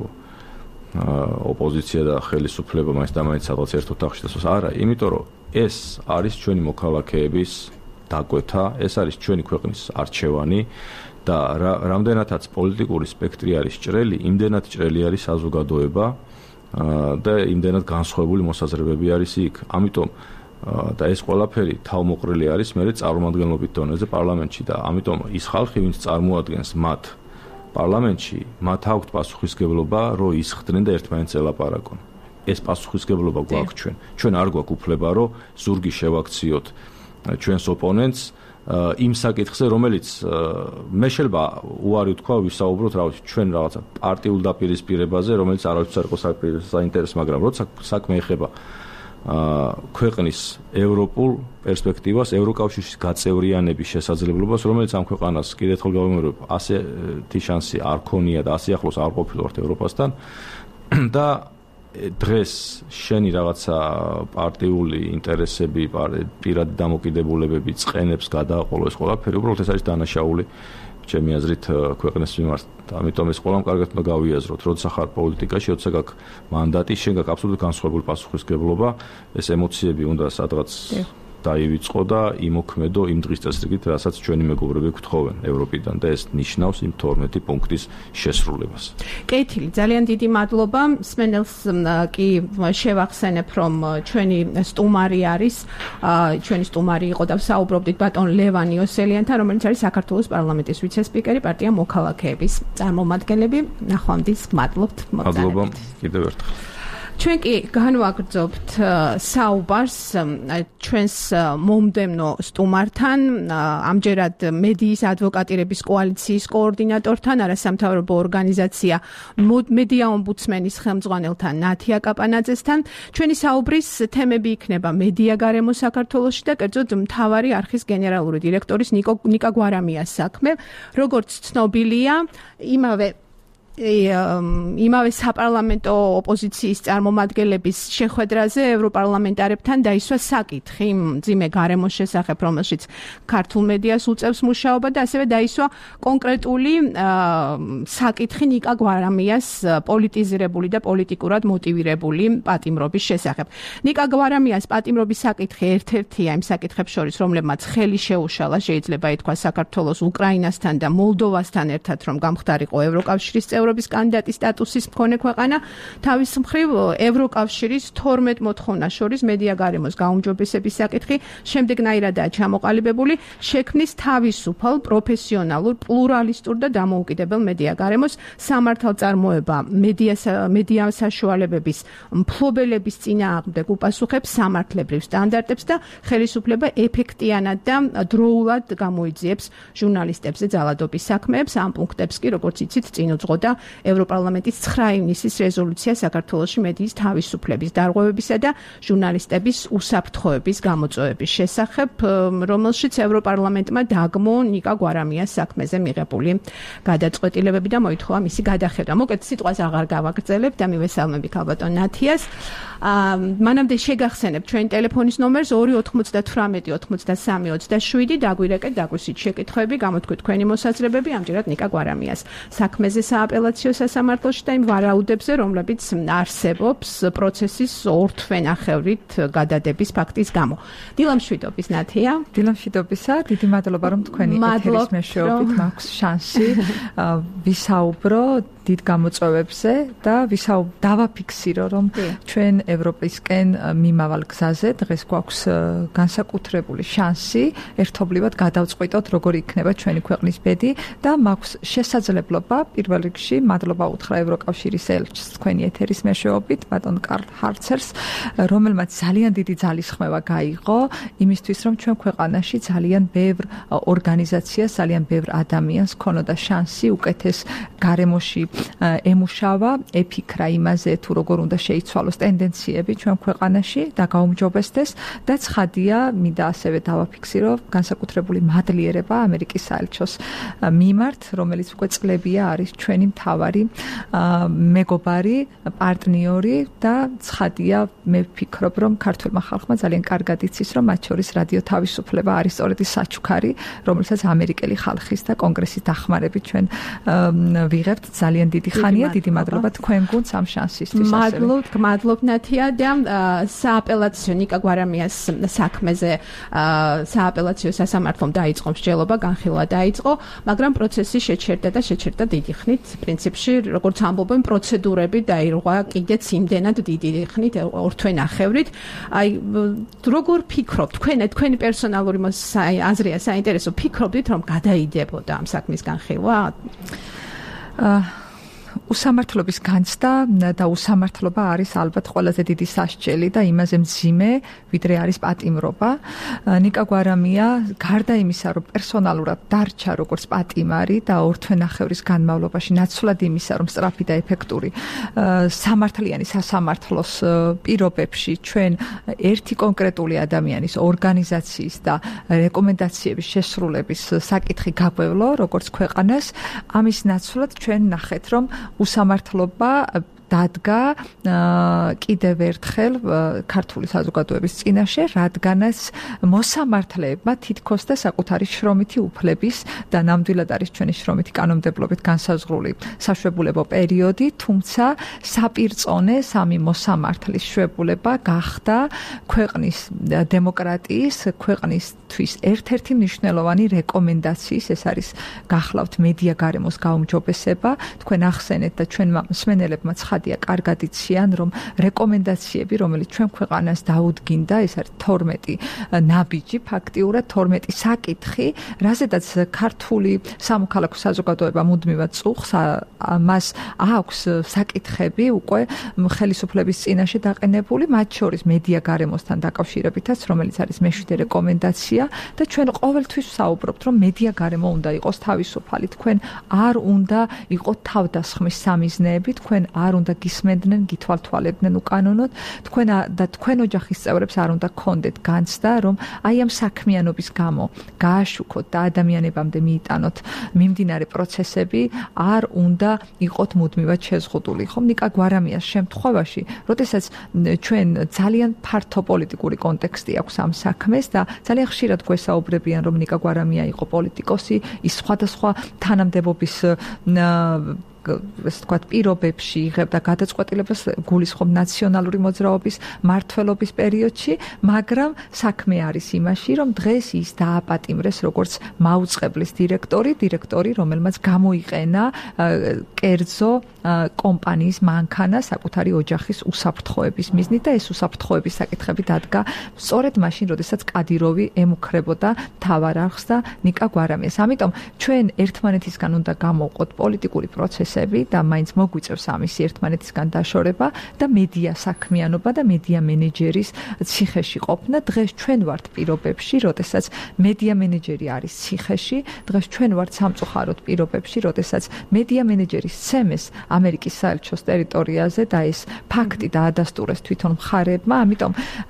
ოპოზიცია და ხელისუფლება მაინც და მაინც სადღაც ერთ ოთახში დასვას. არა, იმიტომ რომ ეს არის ჩვენი მოქალაქეების დაკვეთა, ეს არის ჩვენი ქვეყნის არჩევანი და რამდენადაც პოლიტიკური სპექტრი არის ჭრელი, იმდენად ჭრელი არის საზოგადოება და იმდენად განსხვავებული მოსაზრებები არის იქ. ამიტომ და ეს ყველაფერი თავმოყრილი არის მე წარმომადგენლობით დონეზე პარლამენტში და ამიტომ ის ხალხი, ვინც წარმოადგენს მათ პარლამენტში, მათ აქვთ პასუხისმგებლობა, რომ ისხდნენ და ერთმანეთს ელაპარაკონ. ეს პასუხისმგებლობა გვაქვს ჩვენ. ჩვენ არ გვაქვს უფლება, რომ ზურგი შევაქციოთ ჩვენს ოპონენტს იმ საკითხზე, რომელიც მე შეიძლება უარი ვთქვა, ვისაუბროთ ჩვენ რაღაცა პარტიულ დაპირისპირებაზე, რომელიც არავის არ იყო საინტერესო, მაგრამ როცა საქმე ეხება ქვეყნის ევროპულ პერსპექტივას, ევროკავშირის გაწევრიანების შესაძლებლობას, რომელიც ამ ქვეყანას კიდევ ერთხელ გავიმეორებ, ასეთი შანსი არ ქონია და ასე ახლოს არ ყოფილვართ ევროპასთან და დღეს შენი რაღაცა პარტიული ინტერესები, პირადი დამოკიდებულებები წყენებს გადააყოლო ეს ყველაფერი, უბრალოდ ეს არის დანაშაული ჩემი აზრით ქვეყნის მიმართ. ამიტომ ეს ყველამ კარგად უნდა გავიაზროთ, როცა ხარ პოლიტიკაში, როცა გაქვს მანდატი, შენ გაქვს აბსოლუტურად განსხვავებული პასუხისმგებლობა, ეს ემოციები უნდა სადღაც დაივიწყო და იმოქმედო იმ დღის წესრიგით, რასაც ჩვენი მეგობრები გვთხოვენ ევროპიდან და ეს ნიშნავს იმ 12 პუნქტის შესრულებას.
კეთილი, ძალიან დიდი მადლობა. სმენელს კი შევახსენებ, რომ ჩვენი სტუმარი არის, ჩვენი სტუმარი იყო და საუბრობდით ბატონ ლევან იოსელიანთან, რომელიც არის საქართველოს პარლამენტის ვიცე-სპიკერი, პარტია მოქალაქეების წარმომადგენლები. ნახვამდის გმადლობთ მოგზაურობთ.
მადლობა კიდევ ერთხელ.
ჩვენ კი განვაგრძობთ საუბარს ჩვენს მომდევნო სტუმართან, ამჯერად მედიის ადვოკატირების კოალიციის კოორდინატორთან, არასამთავრობო ორგანიზაცია მედია ომბუდსმენის ხელმძღვანელთან ნათია კაპანაძესთან. ჩვენი საუბრის თემები იქნება მედია გარემო საქართველოში და კერძოდ მთავარი არხის გენერალური დირექტორის ნიკა გვარამიას საქმე. როგორც ცნობილია, იმავე საპარლამენტო ოპოზიციის წარმომადგენლების შეხვედრაზე ევროპარლამენტარებთან დაისვა საკითხი მძიმე გარემოს შესახებ, რომელშიც ქართულ მედიას უწევს მუშაობა და ასევე დაისვა კონკრეტული საკითხი ნიკა გვარამიას პოლიტიზირებული და პოლიტიკურად მოტივირებული პატიმრობის შესახებ. ნიკა გვარამიას პატიმრობის საკითხი ერთ-ერთია იმ საკითხებს შორის, რომლებმაც ხელი შეუშალა, შეიძლება ითქვას, საქართველოს, უკრაინასთან და მოლდოვასთან ერთად, რომ გამხდარიყო ევროკავშირის ევროპის კანდიდატის სტატუსის მქონე ქვეყანა, თავის მხრივ ევროკავშირის 12 მოთხოვნას შორის მედია გარემოს გაუმჯობესების საკითხი შემდეგნაირადაა ჩამოყალიბებული, შექმნის თავისუფალ, პროფესიონალურ, პლურალისტურ და დამოუკიდებელ მედია გარემოს სამართალწარმოება მედია საშუალებების მფლობელების წინააღმდეგ უპასუხებს სამართლებრივ სტანდარტებს და ხელისუფლება ეფექტიანად და დროულად გამოიძიებს ჟურნალისტებზე ძალადობის საქმეებს. ამ პუნქტებს კი, როგორც იცით, წინ უძღოდა ევროპარლამენტის 9 ივნისის რეზოლუცია საქართველოში მედიის თავისუფლების დარღვევებისა და ჟურნალისტების უსაფრთხოების გამოწვევების შესახებ, რომელშიც ევროპარლამენტმა დაგმო ნიკა გვარამიას საქმეზე მიღებული გადაწყვეტილებები და მოითხოვა მისი გადახედვა. მოკეთ სიტყვას აღარ გავაგრძელებთ და მივესალმები ქალბატონ ნათიას. მანამდე შეგახსენებთ ჩვენი ტელეფონის ნომერს 298 83 27, დაგვირეკეთ, დაგვისვით შეკითხვები, გამოთქვით თქვენი მოსაზრებები ამჯერად ნიკა გვარამიას საქმეზე სააპელაციო სასამართლოში და იმ ვარაუდებზე, რომლებიც არსებობს პროცესის ორთვენახევრით გადადების ფაქტის გამო. დილამშვიდობის ნათია.
დილამშვიდობისა, დიდი მადლობა, რომ თქვენი ეთერის მეშვეობით მაქვს შანსი ვისაუბრო დიდ გამოწვევებზე და დავაფიქსირო, რომ ჩვენ ევროპისკენ მიმავალ გზაზე დღეს გვაქვს განსაკუთრებული შანსი ერთობლივად გადავწყვიტოთ, როგორი იქნება ჩვენი ქვეყნის ბედი და მაქვს შესაძლებლობა პირველ რიგში მადლობა უთხრა ევროკავშირის ელჩს თქვენი ეთერის მეშვეობით, ბატონ კარლ ჰარცერს, რომელმაც ძალიან დიდი ძალისხმევა გაიღო იმისთვის, რომ ჩვენ ქვეყანაში ძალიან ბევრ ორგანიზაციას, ძალიან ბევრ ადამიანს ქონოდა შანსი უკეთეს გარემოში ემუშავა, ეფიქრა იმაზე, თუ როგორ უნდა შეიცვალოს ტენდენციები ჩვენ ქვეყანაში და გაუმჯობესდეს და ცხადია, მინდა ასევე დავაფიქსირო განსაკუთრებული მადლიერება ამერიკის საელჩოს მიმართ, რომელიც უკვე წლებია არის ჩვენი მთავარი მეგობარი, პარტნიორი და ცხადია, მე ვფიქრობ, რომ ქართულმა ხალხმა ძალიან კარგად იცის, რომ მათ შორის რადიო თავისუფლება არის სწორედ ის საჩუქარი, რომელსაც ამერიკელი ხალხის და კონგრესის დახმარებით ჩვენ ვიღებთ. ძალიან დიდი ხანია, დიდი მადლობა თქვენ გუნდს ამ შანსისთვის.
მადლობ ნათია და სააპელაციო ნიკა გვარამიას საქმეზე სააპელაციო სასამართლომ დაიწყო მსჯელობა, განხილვა დაიწყო, მაგრამ პროცესი შეჩერდა დიდი ხნით. პრინციპში, როგორც ამბობენ, პროცედურები დაირღვა კიდეც იმდენად დიდი ხნით, 2 თვე ნახევრით. აი, როგორ ფიქრობთ, თქვენი პერსონალური აზრია საინტერესო, ფიქრობთ, რომ გადაიდებოდა ამ საქმის განხილვა?
უსამართლობის განცდა და უსამართლობა არის ალბათ ყველაზე დიდი სასჯელი და იმაზე მძიმე, ვიდრე არის პატიმრობა. ნიკა გვარამია, გარდა იმისა, რომ პერსონალურად დარჩა როგორც პატიმარი და 2 თვე ნახევრის განმავლობაში, ნაცვლად იმისა, რომ სწრაფი და ეფექტური სამართლიანი სასამართლოს პირობებში ჩვენ ერთი კონკრეტული ადამიანის ორგანიზაციის და რეკომენდაციების შესრულების საკითხი გაგვევლო, როგორც ქვეყანას, ამის ნაცვლად ჩვენ ნახეთ, რომ უსამართლობა დადგა კიდევ ერთხელ ქართული საზოგადოების წინაშე, რადგანაც მოსამართლეებმა თითქოს და საკუთარი შრომითი უფლების და ნამდვილად არის ჩვენი შრომითი კანონმდებლობით განსაზღვრული საშვებულებო პერიოდი, თუმცა საპირწონე სამი მოსამართლის შვებულება გახდა ქვეყნის დემოკრატიის, ქვეყნისთვის ერთ-ერთი მნიშვნელოვანი რეკომენდაციის, ეს არის გახლავთ მედია გარემოს გაუმჯობესება. თქვენ ახსენეთ და ჩვენმა მსმენელებმა კარგად იციან, რომ რეკომენდაციები, რომელიც ჩვენ ქვეყანას დაუდგინდა, ეს არის 12 ნაბიჯი, ფაქტიურად 12 საკითხი, რაზედაც ქართული სამოქალაქო საზოგადოება მუდმივად წუხს, მას აქვს საკითხები უკვე ხელისუფლების წინაშე დაყენებული, მათ შორის მედია გარემოსთან დაკავშირებითაც, რომელიც არის მე-7 რეკომენდაცია და ჩვენ ყოველთვის ვსაუბრობთ, რომ მედია გარემო უნდა იყოს თავისუფალი, თქვენ არ უნდა იყოთ თავდასხმის სამიზნეები, თქვენ არ უნდა გისმენდნენ, გითვალთვალებდნენ უკანონოდ, თქვენ ოჯახის წევრებს არ უნდა გქონდეთ განცდა, რომ აი ამ საქმიანობის გამო გააშუქოთ და ადამიანებამდე მიიტანოთ მიმდინარე პროცესები, არ უნდა იყოთ მუდმივად შეზღუდული. ხომ ნიკა გვარამიას შემთხვევაში, როდესაც ჩვენ ძალიან ფართო პოლიტიკური კონტექსტი აქვს ამ საქმეს და ძალიან ხშირად გვესაუბრებიან, რომ ნიკა გვარამია იყო პოლიტიკოსი, ის სხვადასხვა თანამდებობის ეს თქვათ პირობებში იღებდა გადაწყვეტილებას გულისხმობ ნაციონალური მოძრაობის მმართველობის პერიოდში, მაგრამ საქმე არის იმაში, რომ დღეს ის დააპატიმრეს როგორც მაუწყებლის დირექტორი, რომელმაც გამოიყენა კერძო კომპანიის მანქანა საკუთარი ოჯახის უსაფრთხოების მიზნით და ეს უსაფრთხოების საკითხები დადგა სწორედ მაშინ, როდესაც კადიროვი ემუქრებოდა მთავარ არხს და ნიკა გვარამიას. ამიტომ ჩვენ ერთმანეთისგან უნდა გამოვყოთ პოლიტიკური პროცესი და მაინც მოგვიწევს ამის ერთმანეთისგან დაშორება და მედია საქმიანობა და მედია მენეჯერის ციხეში ყოფნა. დღეს ჩვენ ვართ პირობებში, როდესაც მედია მენეჯერი არის ციხეში, დღეს ჩვენ ვართ სამწუხაროდ პირობებში, როდესაც მედია მენეჯერის ცემეს ამერიკის საელჩოს ტერიტორიაზე და ეს ფაქტი დაადასტურეს თვითონ მხარეებმა, ამიტომ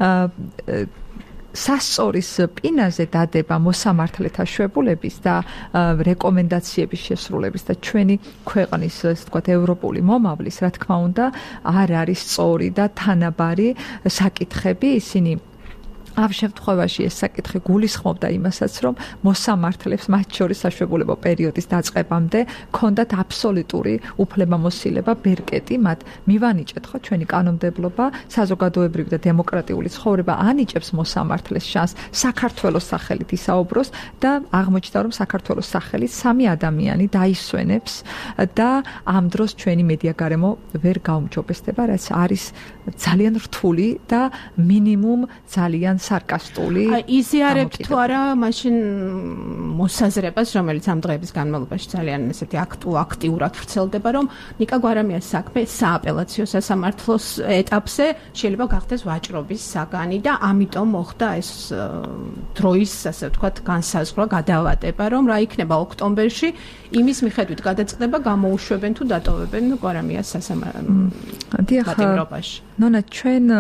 სასწორის პინაზე დადება მოსამართლეთა შვებულების და რეკომენდაციების შესრულების და ჩვენი ქვეყნის, ასე ვთქვათ, ევროპული მომავლის, რა თქმა უნდა, არ არის სწორი და თანაბარი საკითხები, ისინი ამ შემთხვევაში ეს საკითხი გულისხმობდა იმასაც, რომ მოსამართლებს მათ შორის საშვებულებო პერიოდის დაწყებამდე ქონდათ აბსოლუტური უფლებამოსილება, ბერკეტი, მათ მივანიჭეთ ხო ჩვენი კანონმდებლობა, საზოგადოებრივი და დემოკრატიული ცხოვრება ანიჭებს მოსამართლეს შანსს საქართველოს სახელით ისაუბროს და აღმოჩნდა, რომ საქართველოს სახელით 3 ადამიანი დაისვენებს და ამ დროს ჩვენი მედია გარემო ვერ გაუმჯობესდება, რაც არის ძალიან რთული და მინიმუმ ძალიან სარკასტული.
იზიარებთ თუ არა მაშინ მოსაზრებას, რომელიც ამ დღეების განმავლობაში ძალიან ესეთი აქტიურად ვრცელდება, რომ ნიკა გვარამიას საქმე სააპელაციო სასამართლოს ეტაპზე შეიძლება გახდეს ვაჭრობის საგანი და ამიტომ მოხდა ეს დროის, ასე ვთქვათ, განსაზღვრა, გადავატება, რომ რა იქნება ოქტომბერში, იმის მიხედვით გადაწყდება, გამოუშვებენ თუ დატოვებენ გვარამიას სასამართლოში.
ნონა, ჩვენ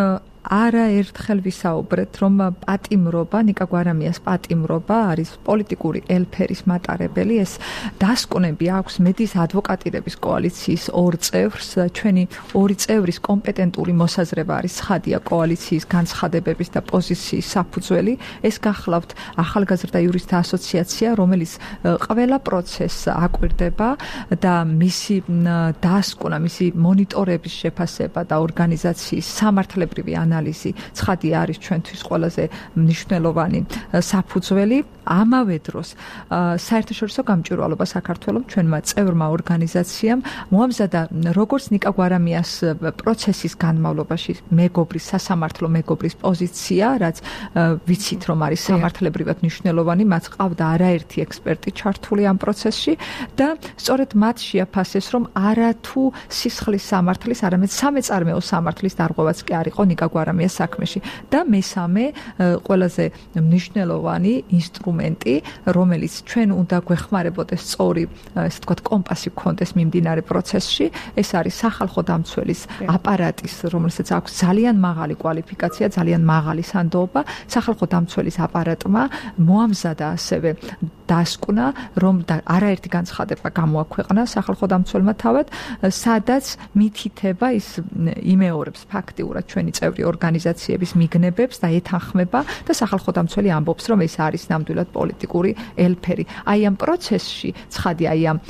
არაერთხელ ვისაუბრეთ, რომ პატიმრობა, ნიკა გვარამიას პატიმრობა არის პოლიტიკური ელფერის მატარებელი. ეს დასკვნები აქვს მედის ადვოკატირების კოალიციის 2 წევრს. ჩვენი 2 წევრის კომპეტენტური მოსაზრება არის ცხადია კოალიციის განცხადებების და პოზიციის საფუძველი. ეს გახლავთ ახალგაზრდა იურისტთა ასოციაცია, რომელიც ყველა პროცესს აკვირდება და მისი დასკვნა, მისი მონიტორების შეფასება და ორგანიზაციის სამართლებრივი ანალიზი ცხადია არის ჩვენთვის ყველაზე მნიშვნელოვანი საფუძველი. ამავე დროს საერთაშორისო გამჭვირვალობა საქართველოს ჩვენმა წევრმა ორგანიზაციამ მოამზადა როგორც ნიკა გვარამიას პროცესის განმავლობაში მეგობრის სასამართლო მეგობრის პოზიცია, რაც ვიცით რომ არის სამართლებრივად მნიშვნელოვანი, მათ ყავდა არაერთი ექსპერტი ჩართული ამ პროცესში და სწორედ მათ შეაფასეს რომ არათუ სისხლის სამართლის, არამედ სამეწარმეო სამართლის დარღვევაც კი არ იყო ნიკა გვარამიას საქმეში და მესამე ყველაზე მნიშვნელოვანი ინსტრუმენტი, რომელიც ჩვენ უნდა გვეხმარებოდეს სწორი, ესე ვთქვათ, კომპასი გქონდეს მიმდინარე პროცესში, ეს არის სახალხო დამცველის აპარატის, რომელსაც აქვს ძალიან მაღალი კვალიფიკაცია, ძალიან მაღალი სანდოობა, სახალხო დამცველის აპარატმა მოამზადა ასევე დასკვნა, რომ არაერთი განცხადება გამოაქვეყნა სახალხო დამცველმა თავად, სადაც მითითება ის იმეორებს ფაქტიურად ჩვენი წევრი ორგანიზაციების მიგნებებს და ეთანხმება და სახალხო დამცველი ამბობს, რომ ეს არის ნამდვილად პოლიტიკური ელფერი. აი ამ პროცესში, ცხადია, აი ამ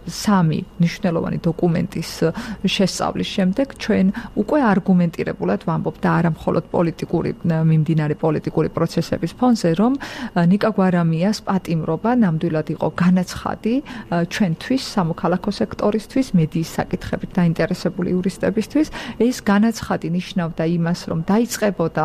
3 მნიშვნელოვანი დოკუმენტის შესწავლის შემდეგ ჩვენ უკვე არგუმენტირებულად ვამბობ და არა მხოლოდ მიმდინარე პოლიტიკური პროცესების ფონზე, რომ ნიკა გვარამიას პატიმრობა ნამდვილად იყო განაცხადი ჩვენთვის, სამოქალაქო სექტორისთვის, მედიის საკითხებით დაინტერესებული იურისტებისთვის. ეს განაცხადი ნიშნავდა იმას, რომ დაიწყებოდა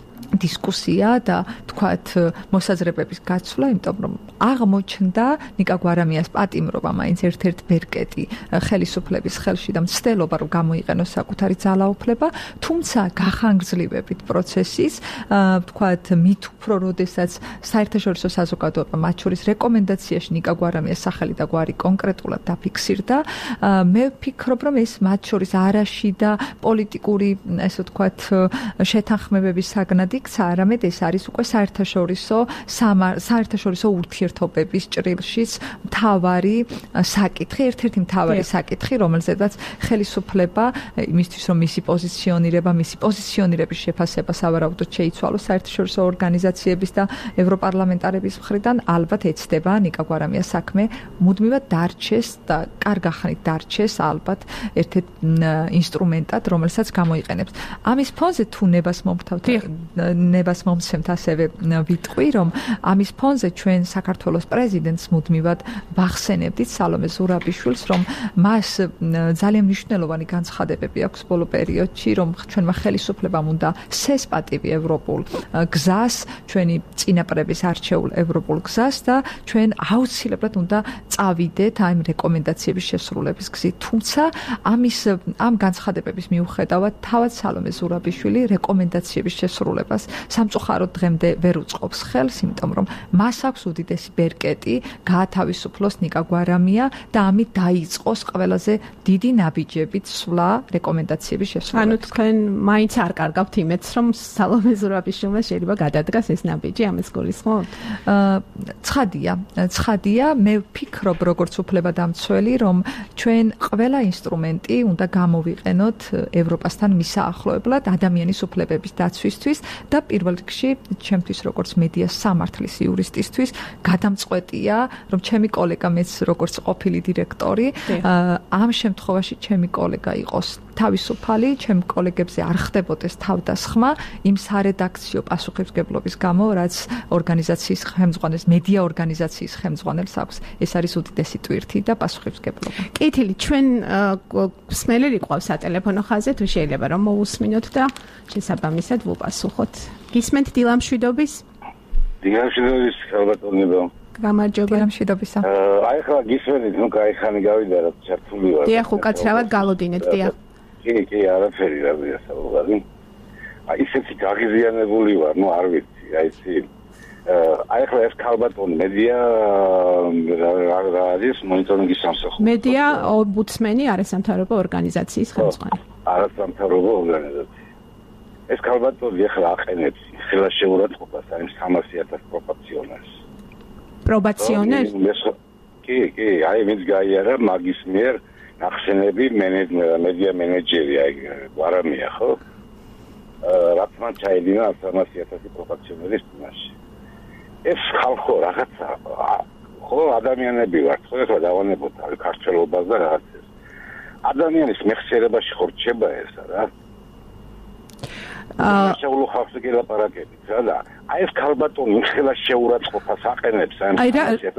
დისკუსია და თქვათ მოსაზრებების გაცვლა, იმიტომ რომ აღმოჩნდა ნიკა გვარამიას პატიმრობა მაინც ერთ-ერთ ბერკეტი ხელისუფლების ხელში და მცდელობა რომ გამოიყენოს საკუთარი ძალაუფლება, თუმცა გახანგრძლივებით პროცესის, თქვათ მით უფრო როდესაც საერთაშორისო საზოგადოება მათ შორის რეკომენდაციაში ნიკა გვარამიას სახელი და გვარი კონკრეტულად დაფიქსირდა, მე ვფიქრობ რომ ეს მათ შორის არაში და პოლიტიკური, ესე ვთქვათ, შეთანხმებების საგნად იქცა, არამედ ეს არის უკვე საერთაშორისო ურთიერთობების ჭრილშიც მთავარი საკითხი, ერთ-ერთი მთავარი საკითხი, რომელზედაც ხელისუფლება იმისთვის, რომ მისი პოზიციონირების შეფასება სავარაუდოდ შეიცვალოს საერთაშორისო ორგანიზაციების და ევროპარლამენტარების მხრიდან, ალბათ ეცდება ნიკა გვარამიას საქმე მუდმივად დარჩეს და კარგა ხნით დარჩეს ალბათ ერთ-ერთ ინსტრუმენტად, რომელსაც გამოიყენებს. ამის ფონზე თუ ნებას მომცემთ ასევე ვიტყვი, რომ ამის ფონზე ჩვენ საქართველოს პრეზიდენტს მუდმივად ვახსენებდით სალომე ზურაბიშვილს, რომ მას ძალიან მნიშვნელოვანი განცხადებები აქვს ბოლო პერიოდში, რომ ჩვენმა ხელისუფლებამ უნდა სესპატივი ევროპულ გზას, ჩვენი წინაპრების არჩეულ ევროპულ გზას და ჩვენ აუცილებლად უნდა წავიდეთ ამ რეკომენდაციების შესრულების გზით. თუმცა ამ განცხადებების მიუხედავად თავად სალომე ზურაბიშვილი რეკომენდაციების შესრულებას სამწუხაროდ დღემდე ვერ უწყობს ხელს, იმიტომ რომ მას აქვს უდიდესი ბერკეტი გაათავისუფლოს ნიკა გვარამია და ამით დაიწყოს ყველაზე დიდი ნაბიჯებით სვლა რეკომენდაციების შესრულებას.
ანუ თქვენ მაინც არ კარგავთ იმედს, რომ სალომე ზურაბიშვილმა შეიძლება გადადგას ეს ნაბიჯი, ამას გულისხმობთ? ცხადია, მე ვფიქრობ როგორც უფლებადამცველი, რომ ჩვენ ყველა ინსტრუმენტი უნდა გამოვიყენოთ ევროპასთან მისაახლოებლად ადამიანის უფლებების დაცვისთვის და პირველ რიგში ჩემთვის როგორც მედიას სამართლის იურისტისთვის გადამწყვეტია, რომ ჩემი კოლეგა მეც როგორც ყოფილი დირექტორი, ამ შემთხვევაში ჩემი კოლეგა იყოს თავისუფალი, ჩემ კოლეგებზე არ ხდებოდეს თავდასხმა იმ სარედაქციო პასუხისმგებლობის გამო, რაც ორგანიზაციის ხელმძღვანელს, მედია ორგანიზაციის ხელმძღვანელს აქვს. ეს არის უდიდესი ტვირთი და პასუხისმგებლობა. კეთილი, ჩვენ მსმენელი ყავს სატელეფონო ხაზზე, თუ შეიძლება რომ მოусმინოთ და შესაბამისად ვუპასუხოთ. გისმენთ დილამშვიდობის?
დილამშვიდობის, ალბათონება.
გამარჯობა.
დილამშვიდობისა.
აი ხა გისმენთ, ნუ კაი ხანი გავიდა რა ჩართული ვარ.
დიახ, უკაცრავად გალოდინეთ, დიახ.
კი, არაფერი რა გიასაუბარი. აი ისეთი გაღიზიანებული ვარ, ნუ არ ვიცი, აი ისი აი ხა ეს ქალბატონი მედია რა არის მონიტორინგის სამსახური.
მედია ომბუდსმენი არასამთავრობო ორგანიზაციის ხელმძღვანელი.
არასამთავრობო ორგანიზაცია. ეს ქალბატონი ახლა აყენებს ხელა შეურაცხყოფას აი 300,000 პროპორციონერს.
პრობაციონერს?
კი, აი ვინც გაიარა მაგის მიერ ნახსენები მედია მენეჯერი აი გვარამია ხო? რაც მან ჩაედინა 300,000 პროპორციონერის წინაშე. ეს ხალხო რაღაცა ხო ადამიანები ვართ ხო ეხლა დავანებოთ აი ქართველობას და რაღაცას. ადამიანის მეხსიერებაში ხო რჩება ესა რა. შეულო ხალხს გელაპარაკებით რა და აი ეს ქალბატონი ხელა შეურაცხყოფას აყენებს აი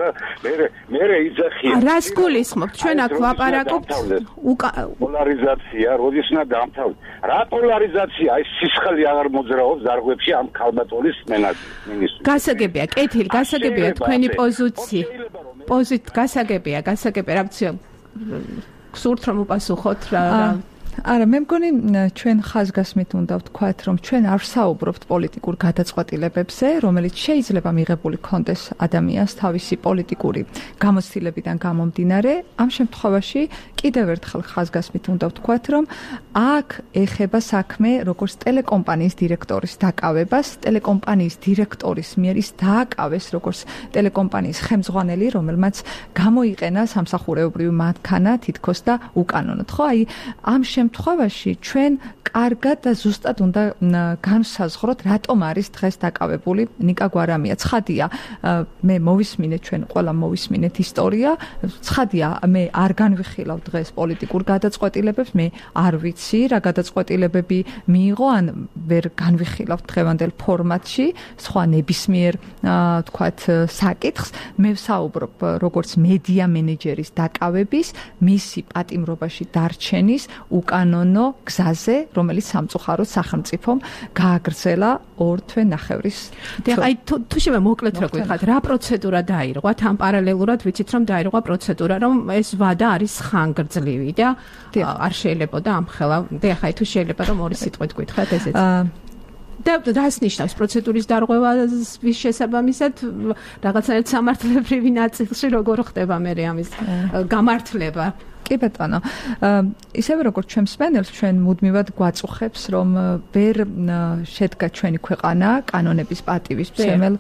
მე იძახია
რას გულისხმობთ ჩვენ აქ ვაპარაკობთ
პოლარიზაცია როდის უნდა დამთავრდეს რა პოლარიზაცია აი სისხალი აღარ მოძრაობს დარღვებში ამ ქალბატონის მინისტრს
გასაგებია კეთილი გასაგებია თქვენი პოზიცია გასაგებია რა გსურთ რომ უპასუხოთ რა
არა მე მგონი ჩვენ ხაზგასმით უნდა ვთქვათ რომ ჩვენ არ ვსაუბრობთ პოლიტიკურ გადაწყვეტილებებზე რომელიც შეიძლება მიღებული კონდეს ადამიანს თავისი პოლიტიკური გამოცდილებიდან გამომდინარე ამ შემთხვევაში კიდევ ერთხელ ხაზგასმით უნდა ვთქვათ რომ აქ ეხება საქმე როგორც ტელეკომპანიის დირექტორის დაკავებას ტელეკომპანიის დირექტორის მიერ ის დააკავეს როგორც ტელეკომპანიის ხელმძღვანელი რომელმაც გამოიყენა სამსახურეობრივი მანქანა თითქოს და უკანონოდ ხო აი ამ შემთხვევაში ჩვენ კარგად და ზუსტად უნდა განსაზღვროთ რატომ არის დღეს დაკავებული ნიკა გვარამია. ცხადია, მე მოვისმინეთ ჩვენ ყველა მოვისმინეთ ისტორია. ცხადია, მე არ განვიხილავ დღეს პოლიტიკურ გადაწყვეტილებებს, მე არ ვიცი რა გადაწყვეტილებები მიიღო, ან ვერ განვიხილავ დღევანდელ ფორმატში სხვა ნებისმიერ თქვათ საკითხს. მე ვსაუბრობ როგორც მედია მენეჯერის დაკავების, მისი პატიმრობაში დარჩენის უკანონო გზაზე, რომელიც სამწუხაროდ სახელმწიფომ გააგრძელა 2 თვე ნახევრის.
აი თუ შეიძლება მოკლედ რა გითხათ, რა პროცედურა დაირღვა, თან პარალელურად ვიცით რომ დაირღვა პროცედურა, რომ ეს ვადა არის ხანგრძლივი და არ შეიძლებოდა ამხელა. ახლა თუ შეიძლება რომ ორი სიტყვით გითხრათ ესეც. და რას ნიშნავს პროცედურის დარღვევას შესაბამისად რაღაცნაირად სამართლებრივი ნაწილში როგორ ხდება მე ამის გამართლება?
კი ბატონო, ისევე როგორც ჩვენ მსმენელს ჩვენ მუდმივად გვაწუხებს რომ ვერ შედგა ჩვენი ქვეყანა კანონების პატივისმცემელ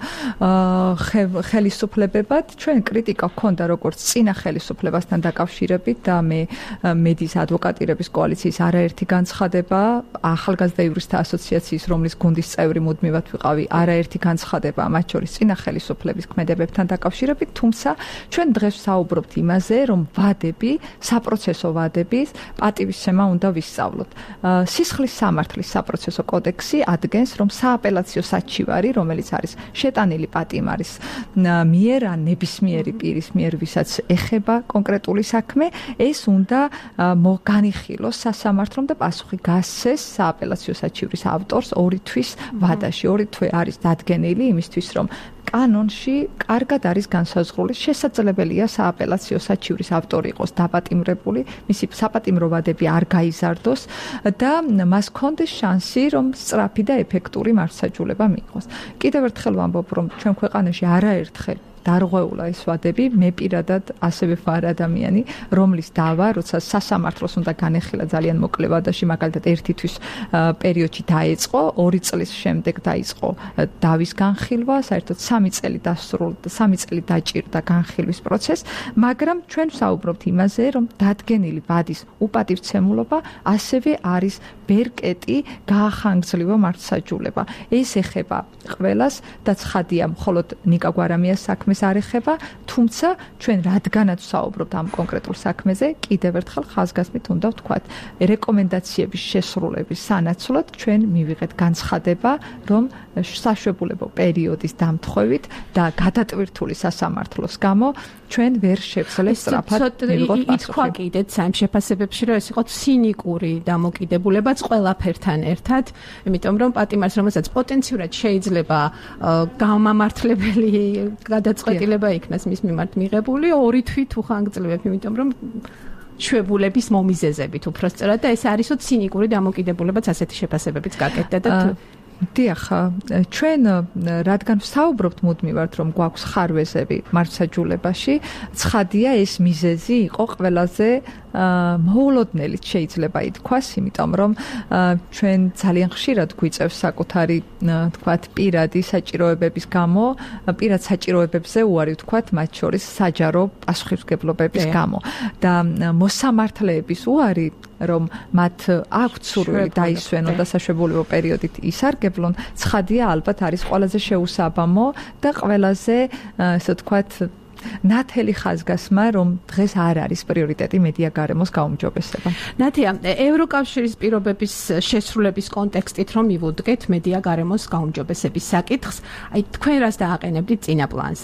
ხელისუფლებებად ჩვენ კრიტიკა ჰქონდა როგორც წინა ხელისუფლებასთან დაკავშირებით და მე მედიის ადვოკატირების კოალიციის არაერთი განცხადება ახალგაზრდა იურისტთა ასოციაციის რომლის გუნდის წევრი მუდმივად ვიყავი არაერთი განცხადება მათ შორის წინა ხელისუფლების ქმედებებთან დაკავშირებით თუმცა ჩვენ დღეს ვსაუბრობთ იმაზე რომ ვადები საპროცესო ვადების პატივისცემა უნდა ვისწავლოთ. სისხლის სამართლის საპროცესო კოდექსი ადგენს, რომ სააპელაციო საჩივარი, რომელიც არის შეტანილი პატიმარის მიერ ან ნებისმიერი პირის მიერ, ვისაც ეხება კონკრეტული საქმე, ეს უნდა განიხილოს სასამართლომ და პასუხი გასცეს სააპელაციო საჩივრის ავტორს 2 თვის ვადაში. 2 თვე არის დადგენილი იმისთვის, რომ კანონში კარგად არის განსაზღვრული შესაძლებელია სააპელაციო საჩივრის ავტორი იყოს დაპატიმრებული, მისი საპატიმრო ვადები არ გაიზარდოს და მას ჰქონდეს შანსი, რომ სწრაფი და ეფექტური მართლმსაჯულება მიიღოს. კიდევ ერთხელ ვამბობ, რომ ჩვენ ქვეყანაში არაერთხელ დარღვეულა ეს ვადები, მე პირადად ასევე ვარ ადამიანი, რომლის დავა, როცა სასამართლოს უნდა განეხილა ძალიან მოკლე ვადაში, მაგალითად 1 თვის პერიოდში დაეწყო, 2 წლის შემდეგ დაიწყო დავის განხილვა, საერთოდ 3 წელი დასრულდა, 3 წელი დაჭირდა განხილვის პროცესს, მაგრამ ჩვენ ვსაუბრობთ იმაზე, რომ დადგენილი ვადის უპატივცემულობა ასევე არის ბერკეტი გაახანგრძლივა მართლმსაჯულება. ეს ეხება ყველას და ცხადია, მხოლოდ ნიკა გვარამიას საქმეს არ ეხება, თუმცა ჩვენ რადგანაც ვსაუბრობთ ამ კონკრეტულ საქმეზე, კიდევ ერთხელ ხაზგასმით უნდა ვთქვათ, რეკომენდაციების შესრულების სანაცვლოდ ჩვენ მივიღეთ განცხადება, რომ საშვებულებო პერიოდის დამთხვევით და გადატვირთული სასამართლოს გამო ჩვენ ვერ შევძლებ სწრაფად მივიღოთ პასუხი.
ითქვა კიდეც ამ შეფასებებში, რომ ეს იყო ცინიკური დამოკიდებულებაც ყველაფერთან ერთად, იმიტომ რომ პატიმარს, რომელსაც პოტენციურად შეიძლება გამამართლებელი გადაწყვეტილება იქნას მის მიმართ მიღებული, 2 თვით უხანგრძლივებ, იმიტომ რომ შვებულების მომიზეზებით უბრალოდ და ეს არისო ცინიკური დამოკიდებულებაც ასეთი შეფასებებიც გაკეთდა და
დიახ, ჩვენ რადგან ვსაუბრობთ მუდმივად, რომ გვაქვს ხარვეზები მართლმსაჯულებაში, ცხადია ეს მიზეზი იყო ყველაზე მოულოდნელით შეიძლება ითქვას, იმიტომ რომ ჩვენ ძალიან ხშირად გვიწევს საკუთარი თქვათ პირადი საჭიროებების გამო, პირად საჭიროებებზე უარი ვთქვათ, მათ შორის საჯარო პასუხისმგებლობების გამო და მოსამართლეების უარი რომ მათ აქვთ სურვილი დაისვენონ და საშვებულო პერიოდით ისარგებლონ, ცხადია ალბათ არის ყველაზე შეუსაბამო და ყველაზე ესე ვთქვათ ნათელი ხაზგასმა, რომ დღეს არ არის პრიორიტეტი მედია გარემოს გაუმჯობესება.
ნათია, ევროკავშირის პირობების შესრულების კონტექსტით რომ მივუდგეთ მედია გარემოს გაუმჯობესების საკითხს, აი თქვენ რას დააყენებდით წინა პლანზე?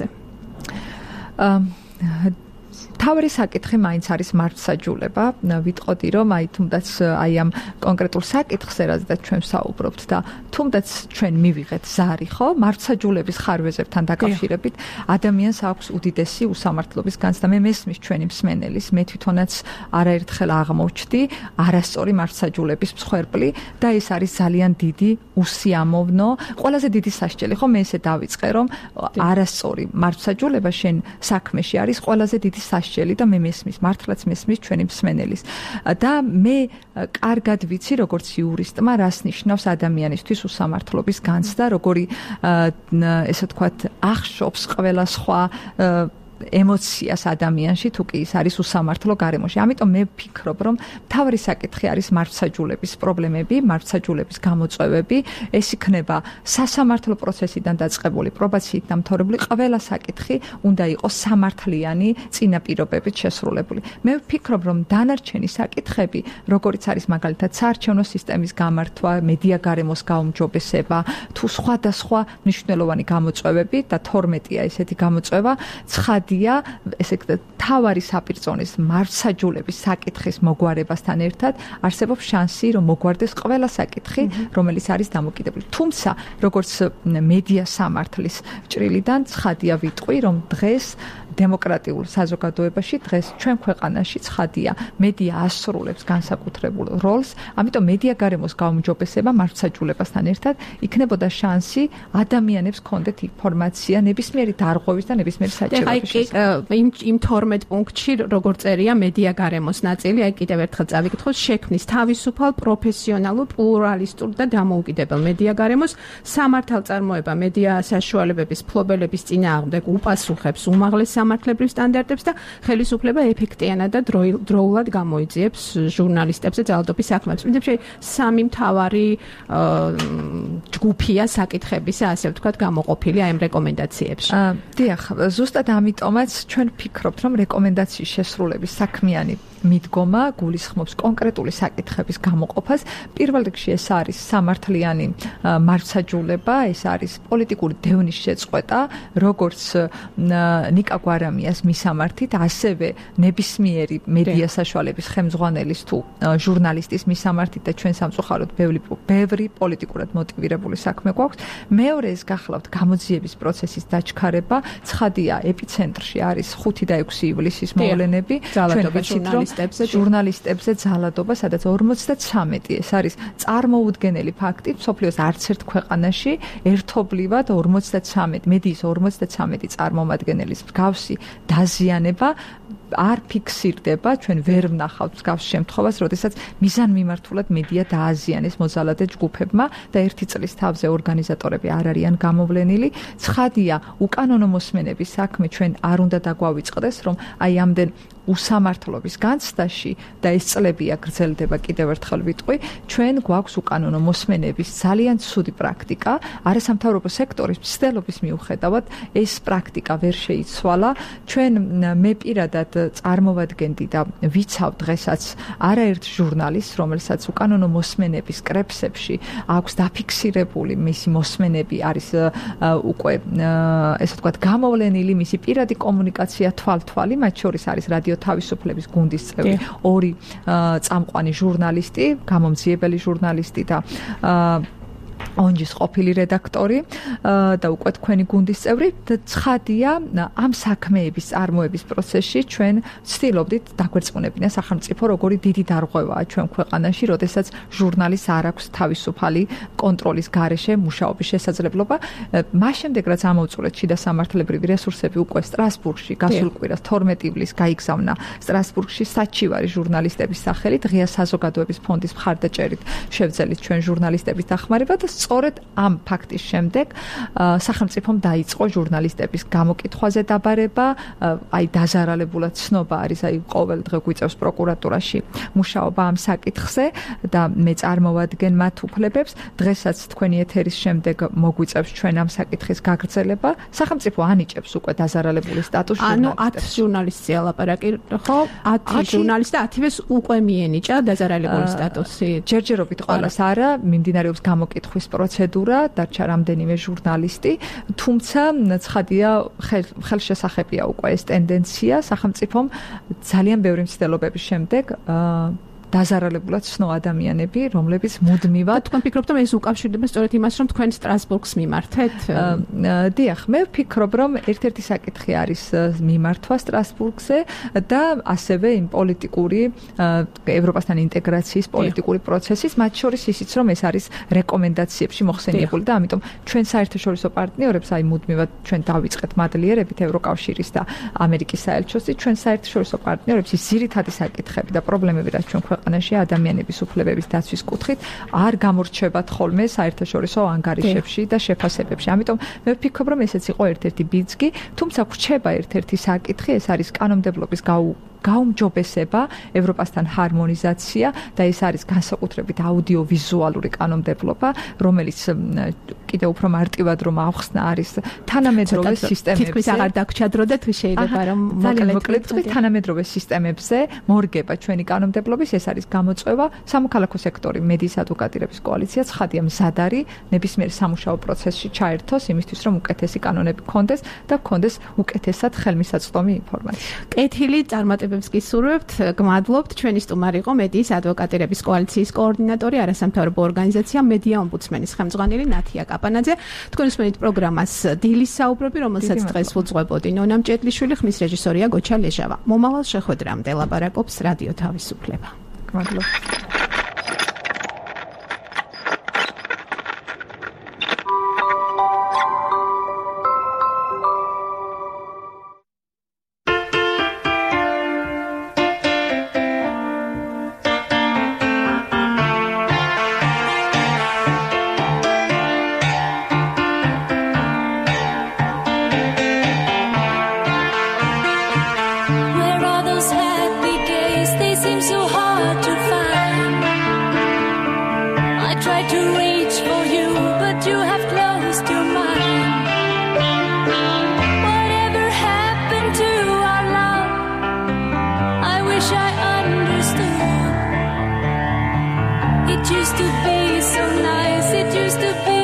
თავი საკითხი მაინც არის მართლსაჯულება. ვიტყოდი რომ აი თუნდაც აი ამ კონკრეტულ საკითხზე რაზეც ჩვენ ვსაუბრობთ და თუნდაც ჩვენ მივიღეთ ზარი, ხო, მართლსაჯულების ხარვეზებთან დაკავშირებით ადამიანს აქვს უდიდესი უსამართლობის განცდა. მე მესმის ჩვენი მსმენელის, მე თვითონაც არაერთხელ აღმოჩნდი არასწორი მართლსაჯულების მსხვერპლი და ეს არის ძალიან დიდი უსიამოვნო, ყველაზე დიდი სასჯელი, ხო, მე ესე დავიწყე რომ არასწორი მართლსაჯულება შენ საქმეში არის ყველაზე დიდი სასჯელი და მე მესმის, მართლაც მესმის ჩვენი მსმენელის. და მე კარგად ვიცი, როგორც იურისტმა, რას ნიშნავს ადამიანისთვის უსამართლობის განცდა, როგორი ესე ვთქვათ, ახშობს ყველა სხვა ემოციას ადამიანში თუ კი ის არის უსამართლო გარემოში. ამიტომ მე ვფიქრობ, რომ მთავარი საკითხი არის მართლსაჯულების პრობლემები, მართლსაჯულების გამოწვევები, ეს იქნება სასამართლო პროცესიდან დაწყებული, პრობაციით დამთავრებული, ყველა საკითხი უნდა იყოს სამართლიანი წინაპირობებით შესრულებული. მე ვფიქრობ, რომ დანარჩენი საკითხები, როგორიც არის მაგალითად საარჩევნო სისტემის გამართვა, მედია გარემოს გაუმჯობესება, თუ სხვადასხვა მნიშვნელოვანი გამოწვევები და 12-ია ესეთი გამოწვევა, ესე თავარი საპირწონის მართლსაჯულების საკითხის მოგვარებასთან ერთად არსებობს შანსი, რომ მოგვარდეს ყველა საკითხი, რომელიც არის დამოკიდებული. თუმცა, როგორც მედია სამართლის ჭრილიდან ცხადია ვიტყვი, რომ დღეს დემოკრატიულ საზოგადოებაში დღეს ჩვენ ქვეყანაში ცხადია მედია ასრულებს განსაკუთრებულ როლს, ამიტომ მედია გარემოს გაუმჯობესება მართლსაჯულებასთან ერთად იქნებოდა შანსი ადამიანებს კონდეთ ინფორმაცია ნებისმიერი დარღვევის და ნებისმიერი საჭიროების შესახებ. იმ 12 პუნქტში როგორ წერია მედია გარემოს ნაწილი, აი კიდევ ერთხელ წავიკითხოთ, შექმნის თავისუფალ, პროფესიონალურ, პლურალისტურ და დამოუკიდებელ მედია გარემოს, სამართალწარმოება მედია საშუალებების ფლობელების წინააღმდეგ უპასუხებს უმაღლეს სამართლებრივ სტანდარტებს და ხელისუფლება ეფექტიანად და დროულად გამოიძიებს ჟურნალისტებზე ძალადობის საქმეებს. მითხრა სამი მთავარი ჯგუფია საკითხებისა, ასე ვთქვათ, გამოყოფილი აი ამ რეკომენდაციებში.
დიახ, ზუსტად ამიტომაც ჩვენ ვფიქრობთ, რომ რეკომენდაციის შესრულების საქმიანი მიდგომა გულისხმობს კონკრეტული საკითხების გამოყოფას. პირველ რიგში ეს არის სამართლიანი მართლსაჯულება, ეს არის პოლიტიკური დევნის შეწყვეტა, როგორც ნიკა გვარამიას მისამართით, ასევე ნებისმიერი მედია საშუალების ხელმძღვანელის თუ ჟურნალისტის მისამართით და ჩვენ სამწუხაროდ ბევრი პოლიტიკურად მოტივირებული საქმე გვაქვს. მეორე ეს გახლავთ გამოძიების პროცესის დაჩქარება, ცხადია ეპიცენტრში არის 5 და 6 ივლისის მოვლენები, ჩვენ ვიცით რომ ჟურნალისტებზე ძალადობა, სადაც 53 ეს არის წარმოუდგენელი ფაქტი, მსოფლიოს არც ერთ ქვეყანაში ერთობლივად 53 მედიის 53 წარმომადგენლის მსგავსი დაზიანება არ ფიქსირდება, ჩვენ ვერ ვნახავთ მსგავს შემთხვევას, როდესაც მიზანმიმართულად მედია დააზიანეს მოძალადე ჯგუფებმა და ერთი წლის თავზე ორგანიზატორები არ არიან გამოვლენილი. ცხადია, უკანონო მოსმენების საქმე ჩვენ არ უნდა დაგვავიწყდეს, რომ აი ამდენ უსამართლობის განცდაში და ეს წლებია გრძელდება, კიდევ ერთხელ ვიტყვი, ჩვენ გვაქვს უკანონო მოსმენების ძალიან ცუდი პრაქტიკა, არასამთავრობო სექტორის მცდელობის მიუხედავად ეს პრაქტიკა ვერ შეიცვალა. ჩვენ მე პირადად წარმოვადგენდი და ვიცავ დღესაც არაერთ ჟურნალისტს, რომელსაც უკანონო მოსმენების კრებსებში აქვს დაფიქსირებული მისი მოსმენები, არის უკვე ესე ვთქვათ გამოვლენილი მისი პირადი კომუნიკაცია თვალთვალი, მათ შორის არის რადიო თავისუფლების გუნდის წევრი, 2 წამყვანი ჟურნალისტი, გამომძიებელი ჟურნალისტი და ონჯის ყოფილი რედაქტორი და უკვე თქვენი გუნდის წევრი და ცხადია ამ საქმეების წარმოების პროცესში ჩვენ ვცდილობდით დაგვერწყმუნებინა სახელმწიფო როგორი დიდი დარღვევაა ჩვენ ქვეყანაში, როდესაც ჟურნალისტს არ აქვს თავისუფალი კონტროლის გარეშე მუშაობის შესაძლებლობა. მას შემდეგ რაც ამოვწურეთ შიდა სამართლებრივი რესურსები უკვე სტრასბურგში გასულ კვირას 12 ივლისს გაიგზავნა სტრასბურგში საჩივარი ჟურნალისტების სახელით ღია საზოგადოების ფონდის მხარდაჭერით შევძელით ჩვენ ჟურნალისტების დახმარება და სწორედ ამ ფაქტის შემდეგ სახელმწიფომ დაიწყო ჟურნალისტების გამოკითხვაზე დაბარება, აი დაზარალებულად ცნობა არის, აი ყოველ დღე გვიწევს პროკურატურაში მუშაობა ამ საკითხზე და მე წარმოვადგენ მათ უფლებებს. დღესაც თქვენი ეთერის შემდეგ მოგვიწევს ჩვენ ამ საკითხის გაგრძელება. სახელმწიფო ანიჭებს უკვე დაზარალებული სტატუსს ჟურნალისტებს.
ანუ 10 ჟურნალისტზე ალაპარაკი, ხო? 10 ჟურნალისტი და 10-ს უკვე მიენიჭა დაზარალებული სტატუსი.
ჯერჯერობით ყველას არა, მიმდინარეობს გამოკითხვის პროცედურა, დარჩა რამდენიმე ჟურნალისტი, თუმცა ცხადია ხელშესახებია უკვე ეს ტენდენცია სახელმწიფომ ძალიან ბევრი მცდელობების შემდეგ დაზარალებულად ცნო ადამიანები, რომლებიც მუდმივად
თქვენ ფიქრობთ, რომ ეს უკავშირდება სწორედ იმას, რომ თქვენ სტრასბურგს მიმართეთ?
დიახ, მე ვფიქრობ, რომ ერთ-ერთი საკითხი არის მიმართვა სტრასბურგზე და ასევე იმ პოლიტიკური ევროპასთან ინტეგრაციის პოლიტიკური პროცესის, მათ შორის ისიც, რომ ეს არის რეკომენდაციებში მოხსენიებული და ამიტომ ჩვენ საერთაშორისო პარტნიორებს, აი მუდმივად ჩვენ დავიწყეთ მადლიერებით ევროკავშირის და ამერიკის საელჩოსი, ჩვენ საერთაშორისო პარტნიორებს ის ძირითადი საკითხები და პრობლემები, რაც ჩვენ ქვეყანაში ადამიანების უფლებების დაცვის კუთხით არ გამორჩებათ ხოლმე საერთაშორისო ანგარიშებში და შეფასებებში. ამიტომ მე ვფიქრობ, რომ ესეც იყო ერთ-ერთი ბიძგი, თუმცა გვრჩება ერთ-ერთი საკითხი, ეს არის კანონმდებლობის გაუმჯობესება, ევროპასთან ჰარმონიზაცია და ეს არის განსაკუთრებით აუდიოვიზუალური კანონმდებლობა, რომელიც კიდევ უფრო მარტივად რომ ავხსნა არის თანამედროვე სისტემებზე.
თითქმის აღარ დაგჩადროდეთ, შეიძლება რომ
მოკლედ თანამედროვე სისტემებზე მორგება ჩვენი კანონმდებლობის, ეს არის გამოწვევა. სამოქალაქო სექტორი მედიის ადვოკატირების კოალიცია ცხადია მზად არის ნებისმიერ სამუშაო პროცესში ჩაერთოს იმისთვის, რომ უკეთესი კანონები გქონდეს და გქონდეს უკეთესად ხელმისაწვდომი ინფორმაცია.
კეთილი წარმატებებს გისურვებთ, გმადლობთ. ჩვენი სტუმარი იყო მედიის ადვოკატირების კოალიციის კოორდინატორი, არასამთავრობო ორგანიზაცია მედია ომბუდსმენის ხელმძღვანელი ნათია კაპანაძე. თქვენ უსმენთ პროგრამას დილის საუბრები, რომელსაც დღეს უძღვებოდი ნონა მჭედლიშვილი, ხმის რეჟისორია გოჩა ლეჟავა. მომავალ შეხვედრამდე ლაპარაკობს რადიო თავისუფლება.
გმადლობთ.
It used to be so nice, it used to be